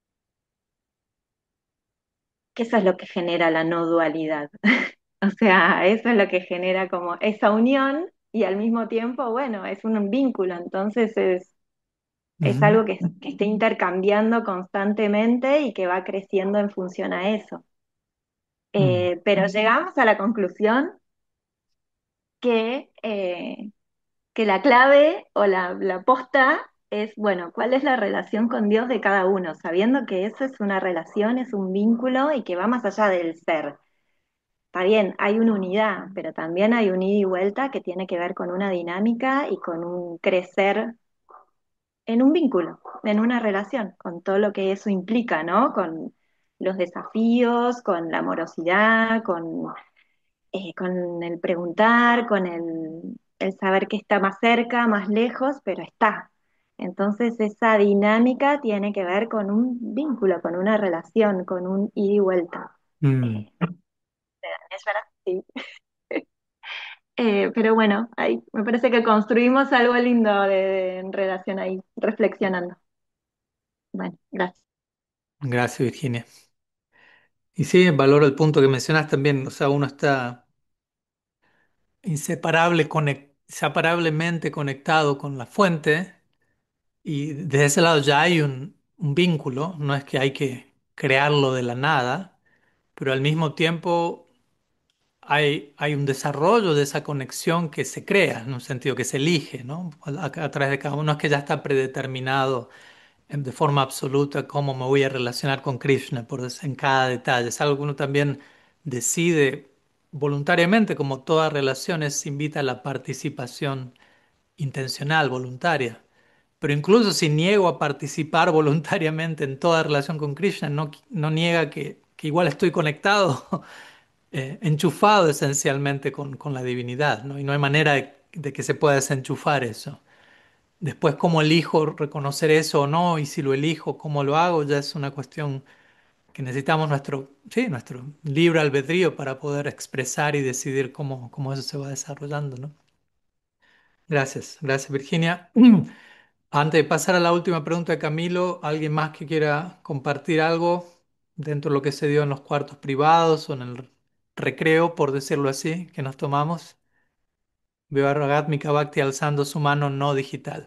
que eso es lo que genera la no dualidad. O sea, eso es lo que genera como esa unión y al mismo tiempo, bueno, es un vínculo, entonces es, es Ujú. algo que, que está intercambiando constantemente y que va creciendo en función a eso. Mm. Eh, pero llegamos a la conclusión que, eh, que la clave o la, la posta es, bueno, ¿cuál es la relación con Dios de cada uno? Sabiendo que eso es una relación, es un vínculo y que va más allá del ser. Está bien, hay una unidad, pero también hay un ida y vuelta que tiene que ver con una dinámica y con un crecer en un vínculo, en una relación, con todo lo que eso implica, ¿no? Con los desafíos, con la amorosidad, con, eh, con el preguntar, con el, el saber que está más cerca, más lejos, pero está. Entonces esa dinámica tiene que ver con un vínculo, con una relación, con un ida y vuelta. Mm. Eh, ¿Es verdad? Sí. Eh, pero bueno, ahí me parece que construimos algo lindo de, de- en relación ahí, reflexionando. Bueno, gracias. Gracias, Virginia. Y sí, valoro el punto que mencionas también, o sea, uno está inseparable, conec- inseparablemente conectado con la fuente y desde ese lado ya hay un, un vínculo, no es que hay que crearlo de la nada, pero al mismo tiempo hay, hay un desarrollo de esa conexión que se crea, en un sentido que se elige, ¿no? A, a través de cada uno, no es que ya está predeterminado en- de forma absoluta cómo me voy a relacionar con Krishna por, des- en cada detalle. Es algo que uno también decide voluntariamente, como todas relaciones, invita a la participación intencional, voluntaria. Pero incluso si niego a participar voluntariamente en toda relación con Krishna, no, no niega que, que igual estoy conectado, eh, enchufado esencialmente con, con la divinidad, ¿no? Y no hay manera de, de que se pueda desenchufar eso. Después, cómo elijo reconocer eso o no, y si lo elijo, cómo lo hago, ya es una cuestión que necesitamos nuestro, sí, nuestro libre albedrío para poder expresar y decidir cómo, cómo eso se va desarrollando, ¿no? Gracias, gracias Virginia. Antes de pasar a la última pregunta de Camilo, ¿alguien más que quiera compartir algo dentro de lo que se dio en los cuartos privados o en el recreo, por decirlo así, que nos tomamos? Veo a Ragat Mikabakti alzando su mano no digital,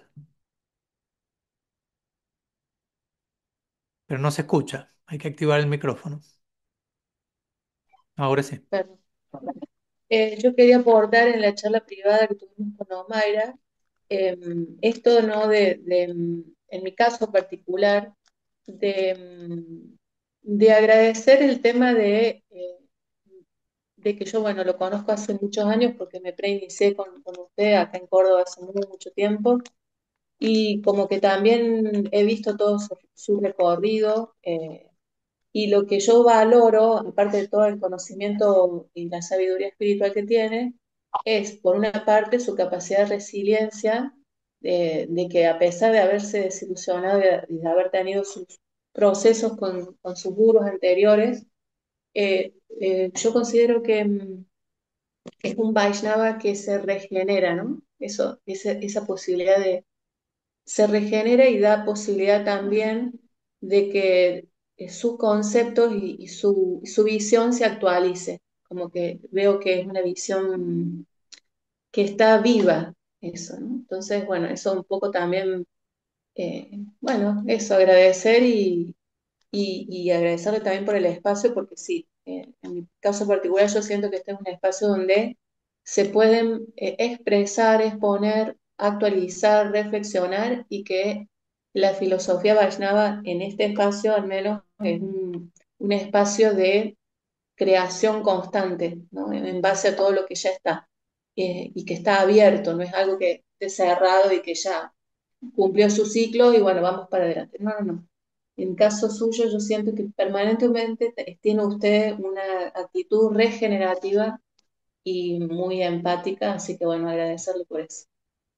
pero no se escucha. Hay que activar el micrófono. Ahora sí. Perdón. Eh, yo quería abordar en la charla privada que tuvimos con Omaira, eh, esto no de, de, mm, en mi caso particular, de, mm, de agradecer el tema de, eh, de que yo, bueno, lo conozco hace muchos años porque me preinicié con, con usted acá en Córdoba hace muy, mucho tiempo y como que también he visto todo su, su recorrido. Eh, y lo que yo valoro, aparte de todo el conocimiento y la sabiduría espiritual que tiene, es, por una parte, su capacidad de resiliencia, de, de que a pesar de haberse desilusionado y de, y de haber tenido sus procesos con, con sus gurús anteriores, eh, eh, yo considero que mm, es un Vaishnava que se regenera, ¿no? Eso, esa, esa posibilidad de se regenera y da posibilidad también de que eh, sus conceptos y, y su, y su visión se actualice. Como que veo que es una visión que está viva, eso, ¿no? Entonces, bueno, eso un poco también, eh, bueno, eso, agradecer y, y, y agradecerle también por el espacio, porque sí, eh, en mi caso particular yo siento que este es un espacio donde se pueden eh, expresar, exponer, actualizar, reflexionar y que la filosofía Vaishnava en este espacio al menos es un, un espacio de creación constante, ¿no? En, en base a todo lo que ya está eh, y que está abierto, no es algo que esté cerrado y que ya cumplió su ciclo y bueno, vamos para adelante. No, no, no. En caso suyo, yo siento que permanentemente te- tiene usted una actitud regenerativa y muy empática, así que bueno, agradecerle por eso.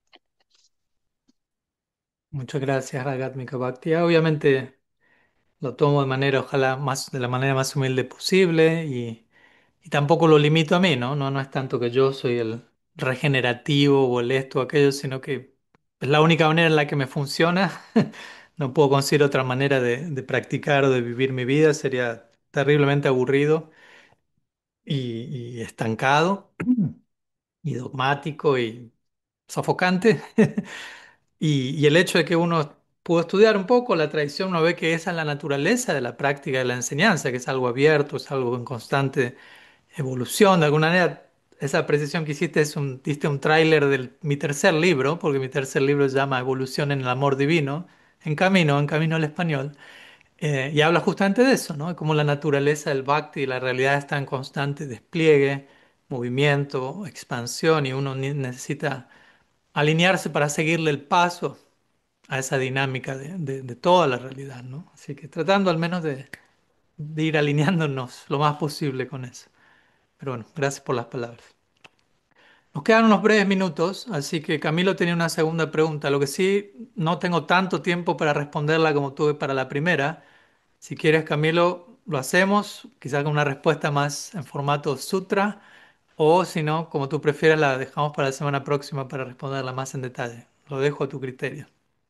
Muchas gracias, Ragatmika Bhakti. Obviamente lo tomo de manera, ojalá, más, de la manera más humilde posible y, y tampoco lo limito a mí, ¿no? No, no es tanto que yo soy el regenerativo o el esto o aquello, sino que es la única manera en la que me funciona. No puedo conseguir otra manera de, de practicar o de vivir mi vida, sería terriblemente aburrido y, y estancado y dogmático y sofocante. Y, y el hecho de que uno pudo estudiar un poco la tradición, uno ve que esa es la naturaleza de la práctica de la enseñanza, que es algo abierto, es algo en constante evolución. De alguna manera, esa precisión que hiciste es un, diste un tráiler de mi tercer libro, porque mi tercer libro se llama Evolución en el Amor Divino, en camino, en camino al español. Eh, y habla justamente de eso, ¿no? De cómo la naturaleza del bhakti y la realidad está en constante despliegue, movimiento, expansión, y uno ni- necesita alinearse para seguirle el paso a esa dinámica de, de- de toda la realidad, ¿no? Así que tratando al menos de, de ir alineándonos lo más posible con eso. Pero bueno, gracias por las palabras. Nos quedan unos breves minutos, así que Camilo tenía una segunda pregunta. Lo que sí, no tengo tanto tiempo para responderla como tuve para la primera. Si quieres, Camilo, lo hacemos, quizás con una respuesta más en formato sutra, o si no, como tú prefieras, la dejamos para la semana próxima para responderla más en detalle. Lo dejo a tu criterio.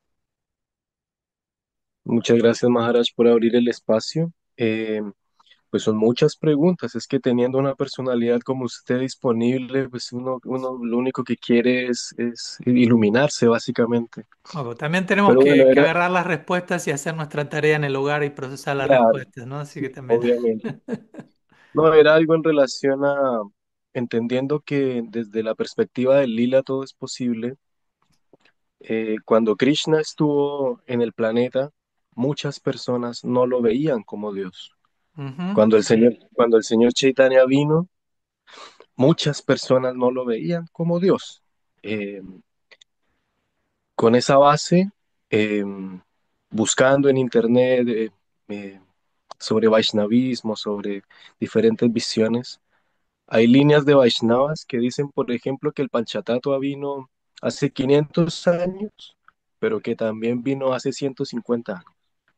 Muchas gracias, Maharaj, por abrir el espacio. Eh, pues son muchas preguntas. Es que teniendo una personalidad como usted disponible, pues uno, uno lo único que quiere es, es iluminarse, básicamente. Bueno, también tenemos Pero bueno, que, que era, agarrar las respuestas y hacer nuestra tarea en el hogar y procesar las claro, respuestas, ¿no? Así que sí, también. obviamente. No, era algo en relación a entendiendo que desde la perspectiva del lila todo es posible. Eh, cuando Krishna estuvo en el planeta, muchas personas no lo veían como Dios. Ujú. Cuando el Señor, cuando el Señor Chaitanya vino, muchas personas no lo veían como Dios. Eh, con esa base, eh, buscando en internet eh, eh, sobre Vaishnavismo, sobre diferentes visiones, hay líneas de Vaishnavas que dicen, por ejemplo, que el Panchatattva vino hace quinientos años, pero que también vino hace ciento cincuenta años.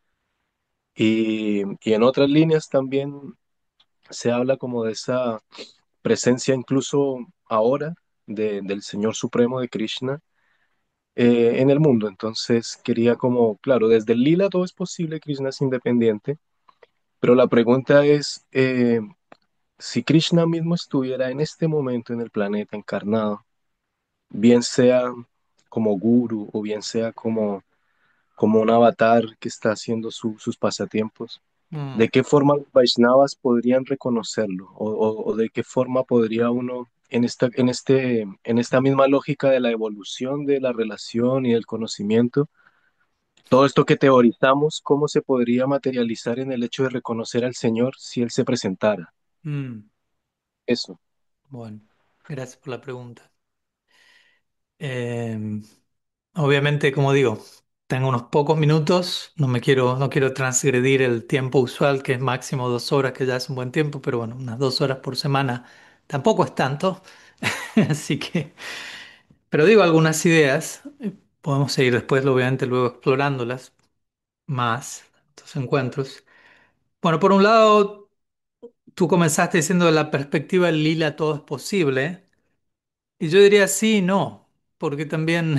Y, y en otras líneas también se habla como de esa presencia incluso ahora de- del Señor Supremo de Krishna eh, en el mundo. Entonces quería como, claro, desde el lila todo es posible, Krishna es independiente, pero la pregunta es, eh, si Krishna mismo estuviera en este momento en el planeta encarnado, bien sea como guru o bien sea como, como un avatar que está haciendo su- sus pasatiempos, ¿de Mm, qué forma los Vaishnavas podrían reconocerlo? O, o- o de qué forma podría uno, en esta, en este, en esta misma lógica de la evolución de la relación y del conocimiento, todo esto que teorizamos, cómo se podría materializar en el hecho de reconocer al Señor si Él se presentara? mm. Eso. Bueno, gracias por la pregunta. Eh, obviamente, como digo, tengo unos pocos minutos, no me quiero, no quiero transgredir el tiempo usual, que es máximo dos horas, que ya es un buen tiempo, pero bueno, unas dos horas por semana tampoco es tanto. Así que, pero digo algunas ideas, eh, podemos seguir después, obviamente, luego explorándolas más, estos encuentros. Bueno, por un lado, tú comenzaste diciendo de la perspectiva del lila todo es posible, y yo diría sí y no, porque también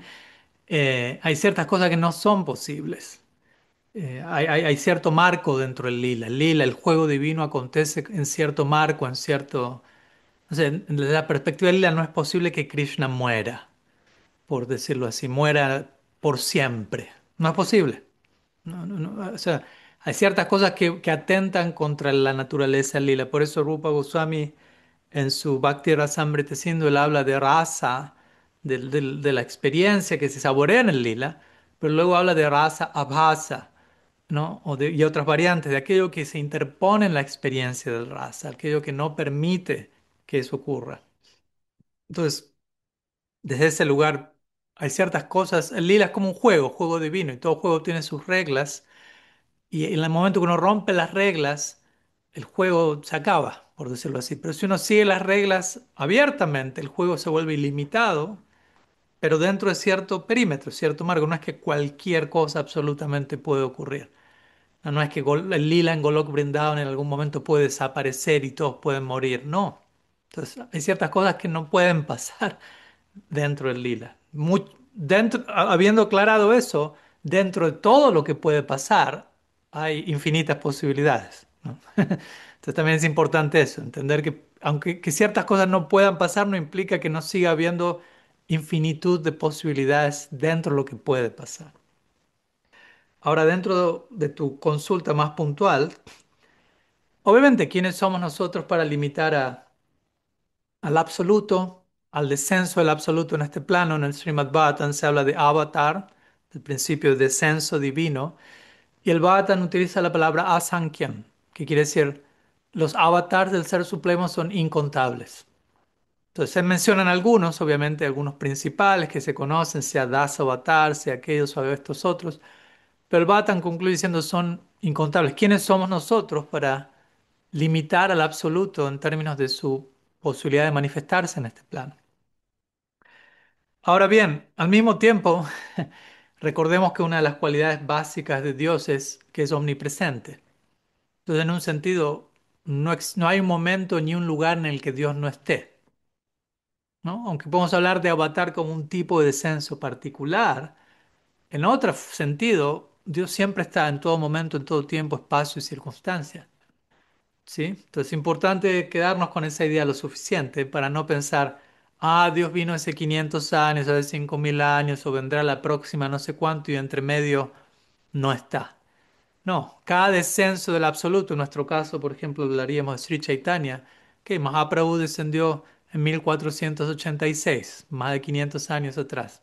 eh, hay ciertas cosas que no son posibles. Eh, hay, hay- hay cierto marco dentro del lila. El lila, el juego divino acontece en cierto marco, en cierto... O sea, desde la perspectiva del lila no es posible que Krishna muera, por decirlo así, muera por siempre. No es posible. No, no, no. O sea, hay ciertas cosas que, que atentan contra la naturaleza del lila. Por eso Rupa Goswami en su Bhakti Rasamrita Sindhu él habla de rasa, del- del- de, la experiencia que se saborea en el lila, pero luego habla de rasa abhasa, ¿no? O de- y otras variantes, de aquello que se interpone en la experiencia del rasa, aquello que no permite que eso ocurra. Entonces, desde ese lugar hay ciertas cosas, el lila es como un juego, juego divino, y todo juego tiene sus reglas, y en el momento que uno rompe las reglas, el juego se acaba, por decirlo así. Pero si uno sigue las reglas abiertamente, el juego se vuelve ilimitado, pero dentro de cierto perímetro, cierto marco. No es que cualquier cosa absolutamente puede ocurrir. No, no es que Gol- el lila en Golok Vrindavan en algún momento puede desaparecer y todos pueden morir. No. Entonces, hay ciertas cosas que no pueden pasar dentro del lila. Mu- dentro, ha- habiendo aclarado eso, dentro de todo lo que puede pasar, hay infinitas posibilidades, ¿no? Entonces también es importante eso, entender que aunque que ciertas cosas no puedan pasar, no implica que no siga habiendo infinitud de posibilidades dentro de lo que puede pasar. Ahora, dentro de tu consulta más puntual, obviamente, ¿quiénes somos nosotros para limitar a al absoluto, al descenso del absoluto en este plano? En el Srimad Bhattan se habla de avatar, del principio de descenso divino, y el Bhattan utiliza la palabra asankhyan, que quiere decir los avatars del Ser Supremo son incontables. Entonces se mencionan algunos, obviamente algunos principales que se conocen, sea Das Avatar, sea aquellos o estos otros, pero el Bhattan concluye diciendo son incontables. ¿Quiénes somos nosotros para limitar al absoluto en términos de su posibilidad de manifestarse en este plano? Ahora bien, al mismo tiempo, recordemos que una de las cualidades básicas de Dios es que es omnipresente. Entonces, en un sentido, no, ex- no hay un momento ni un lugar en el que Dios no esté, ¿no? Aunque podemos hablar de avatar como un tipo de descenso particular, en otro sentido, Dios siempre está en todo momento, en todo tiempo, espacio y circunstancia. ¿Sí? Entonces es importante quedarnos con esa idea lo suficiente para no pensar, ah, Dios vino hace quinientos años, hace cinco mil años, o vendrá la próxima no sé cuánto y entre medio no está. No, cada descenso del absoluto, en nuestro caso, por ejemplo, hablaríamos de Sri Chaitanya, que Mahaprabhu descendió en mil cuatrocientos ochenta y seis, más de quinientos años atrás.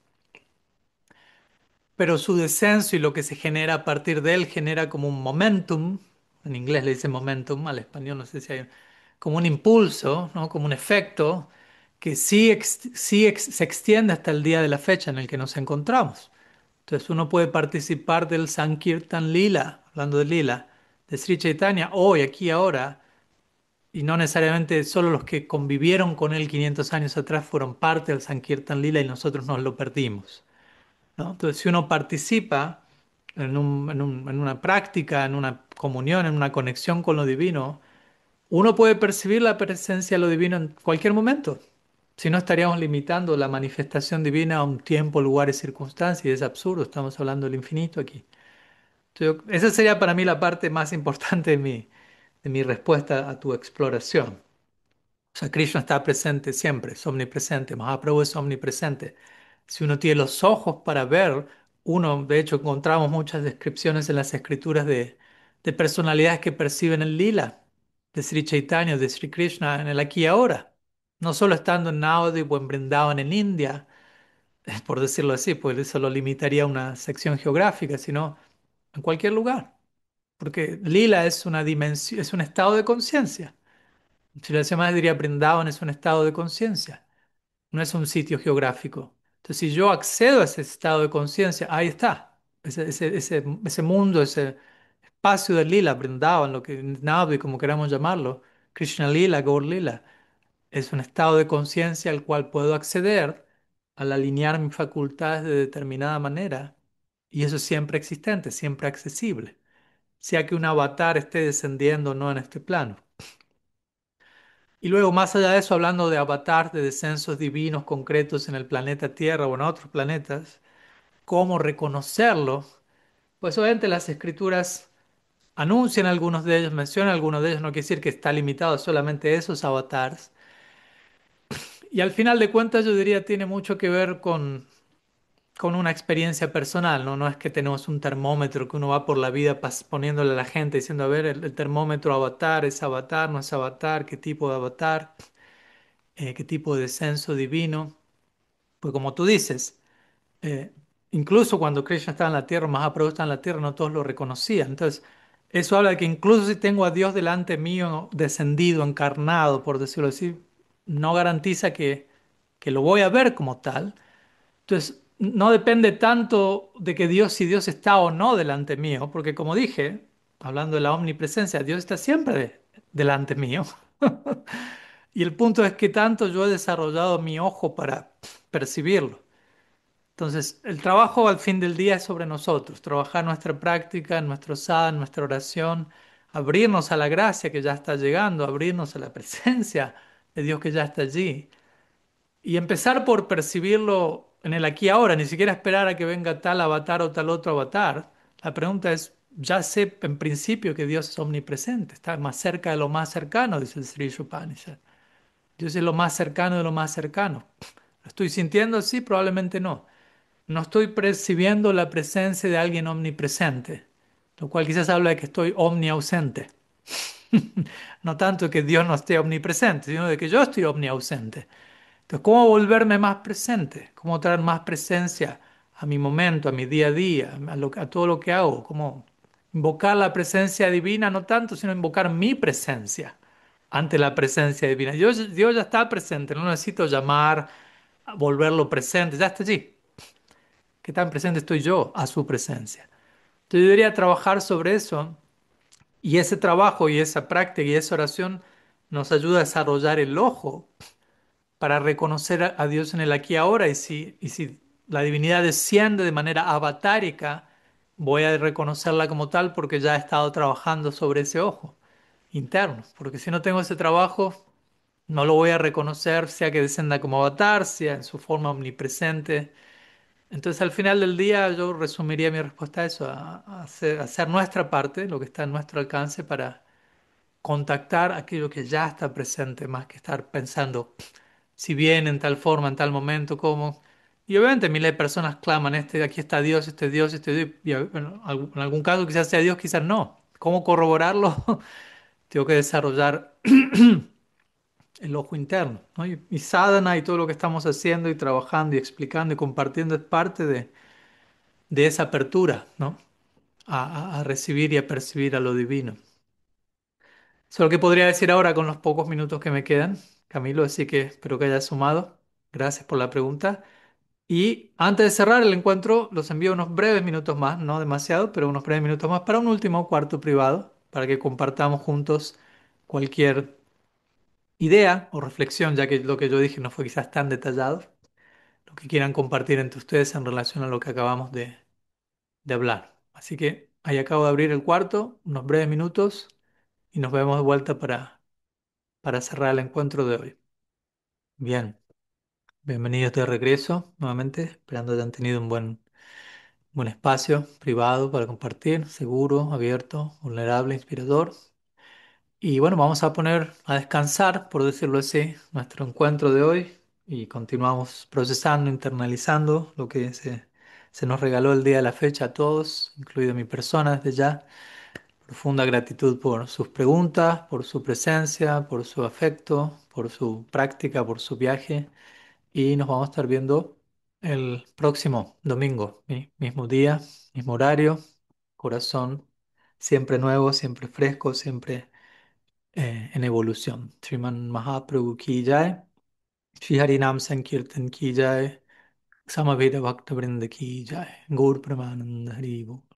Pero su descenso y lo que se genera a partir de él genera como un momentum, en inglés le dice momentum, al español no sé si hay, como un impulso, ¿no? Como un efecto que sí, ex- sí ex- se extiende hasta el día de la fecha en el que nos encontramos. Entonces uno puede participar del Sankirtan Lila, hablando de Lila, de Sri Chaitanya, hoy, aquí, ahora, y no necesariamente solo los que convivieron con él quinientos años atrás fueron parte del Sankirtan Lila y nosotros nos lo perdimos, ¿no? Entonces, si uno participa en un- en un- en una práctica, en una comunión, en una conexión con lo divino, uno puede percibir la presencia de lo divino en cualquier momento. Si no, estaríamos limitando la manifestación divina a un tiempo, lugar y circunstancia, y es absurdo, estamos hablando del infinito aquí. Entonces, yo- esa sería para mí la parte más importante de mi, de mi respuesta a tu exploración. O sea, Krishna está presente siempre, es omnipresente. Mahaprabhu es omnipresente. Si uno tiene los ojos para ver, uno, de hecho, encontramos muchas descripciones en las escrituras de, de personalidades que perciben el lila, de Sri Chaitanya, de Sri Krishna, en el aquí y ahora. No solo estando en Navadvip o en Vrindavan en India, por decirlo así, pues eso lo limitaría a una sección geográfica, sino en cualquier lugar. Porque lila es una dimensión, es un estado de conciencia. Si lo hace más, diría Brindavan es un estado de conciencia, no es un sitio geográfico. Entonces, si yo accedo a ese estado de conciencia, ahí está. Ese, ese, ese, ese mundo, ese espacio de lila, Brindavan, lo que Navy, como queramos llamarlo, Krishna Lila, Gaur Lila. es un estado de conciencia al cual puedo acceder al alinear mis facultades de determinada manera. Y eso es siempre existente, siempre accesible, sea que un avatar esté descendiendo o no en este plano. Y luego, más allá de eso, hablando de avatar, de descensos divinos concretos en el planeta Tierra o en otros planetas, ¿cómo reconocerlo? Pues obviamente las escrituras anuncian algunos de ellos, mencionan algunos de ellos, no quiere decir que está limitado solamente a esos avatars. Y al final de cuentas yo diría tiene mucho que ver con, con una experiencia personal, ¿no? No es que tenemos un termómetro que uno va por la vida pas- poniéndole a la gente diciendo, a ver, el, el termómetro avatar, es avatar, no es avatar, qué tipo de avatar, eh, qué tipo de descenso divino. Pues como tú dices, eh, incluso cuando Krishna estaba en la tierra, Mahaprabhu estaba en la tierra, no todos lo reconocían. Entonces, eso habla de que incluso si tengo a Dios delante mío, descendido, encarnado, por decirlo así, no garantiza que, que lo voy a ver como tal. Entonces, no depende tanto de que Dios, si Dios está o no delante mío, porque como dije, hablando de la omnipresencia, Dios está siempre de- delante mío. Y el punto es que tanto yo he desarrollado mi ojo para percibirlo. Entonces, el trabajo al fin del día es sobre nosotros, trabajar nuestra práctica, nuestro sadhana, nuestra oración, abrirnos a la gracia que ya está llegando, abrirnos a la presencia de Dios que ya está allí y empezar por percibirlo en el aquí y ahora, ni siquiera esperar a que venga tal avatar o tal otro avatar. La pregunta es, ya sé en principio que Dios es omnipresente, está más cerca de lo más cercano, dice el Sri Upanishad. Dios es lo más cercano de lo más cercano. ¿Lo estoy sintiendo? Sí, probablemente no. No estoy percibiendo la presencia de alguien omnipresente, lo cual quizás habla de que estoy omniausente. No tanto que Dios no esté omnipresente, sino de que yo estoy omniausente. Entonces, ¿cómo volverme más presente? ¿Cómo traer más presencia a mi momento, a mi día a día, a, lo- a todo lo que hago? ¿Cómo invocar la presencia divina, no tanto, sino invocar mi presencia ante la presencia divina? Dios, Dios ya está presente, no necesito llamar, a volverlo presente, ya está allí. ¿Qué tan presente estoy yo a su presencia? Entonces, yo debería trabajar sobre eso y ese trabajo y esa práctica y esa oración nos ayuda a desarrollar el ojo para reconocer a a Dios en el aquí y ahora. Y si, y si la divinidad desciende de manera avatárica, voy a reconocerla como tal porque ya he estado trabajando sobre ese ojo interno. Porque si no tengo ese trabajo, no lo voy a reconocer, sea que descienda como avatar, sea en su forma omnipresente. Entonces, al final del día, yo resumiría mi respuesta a eso, a, a hacer, a hacer nuestra parte, lo que está en nuestro alcance para contactar aquello que ya está presente, más que estar pensando si viene en tal forma, en tal momento, cómo. Y obviamente miles de personas claman, este, aquí está Dios, este Dios, este Dios. Y bueno, algún- en algún caso quizás sea Dios, quizás no. ¿Cómo corroborarlo? Tengo que desarrollar el ojo interno, ¿no? Y, y sadhana y todo lo que estamos haciendo y trabajando y explicando y compartiendo es parte de, de esa apertura, ¿no? A, a- a recibir y a percibir a lo divino. Eso es lo que podría decir ahora con los pocos minutos que me quedan, Camilo, así que espero que hayas sumado. Gracias por la pregunta. Y antes de cerrar el encuentro, los envío unos breves minutos más, no demasiado, pero unos breves minutos más para un último cuarto privado, para que compartamos juntos cualquier idea o reflexión, ya que lo que yo dije no fue quizás tan detallado, lo que quieran compartir entre ustedes en relación a lo que acabamos de, de hablar. Así que ahí acabo de abrir el cuarto, unos breves minutos, y nos vemos de vuelta para, para cerrar el encuentro de hoy. Bien, bienvenidos de regreso nuevamente, esperando hayan tenido un buen buen espacio privado para compartir, seguro, abierto, vulnerable, inspirador. Y bueno, vamos a poner a descansar, por decirlo así, nuestro encuentro de hoy y continuamos procesando, internalizando lo que se, se nos regaló el día de la fecha a todos, incluido mi persona desde ya. Profunda gratitud por sus preguntas, por su presencia, por su afecto, por su práctica, por su viaje. Y nos vamos a estar viendo el próximo domingo, mi- mismo día, mismo horario, corazón siempre nuevo, siempre fresco, siempre eh, en evolución. Sriman Mahaprabhu ki jai, Shri Harinam Sankirtan ki jai, Samaveta Bhakta Vrinda ki jai, Gaur Premanand Hari Bol.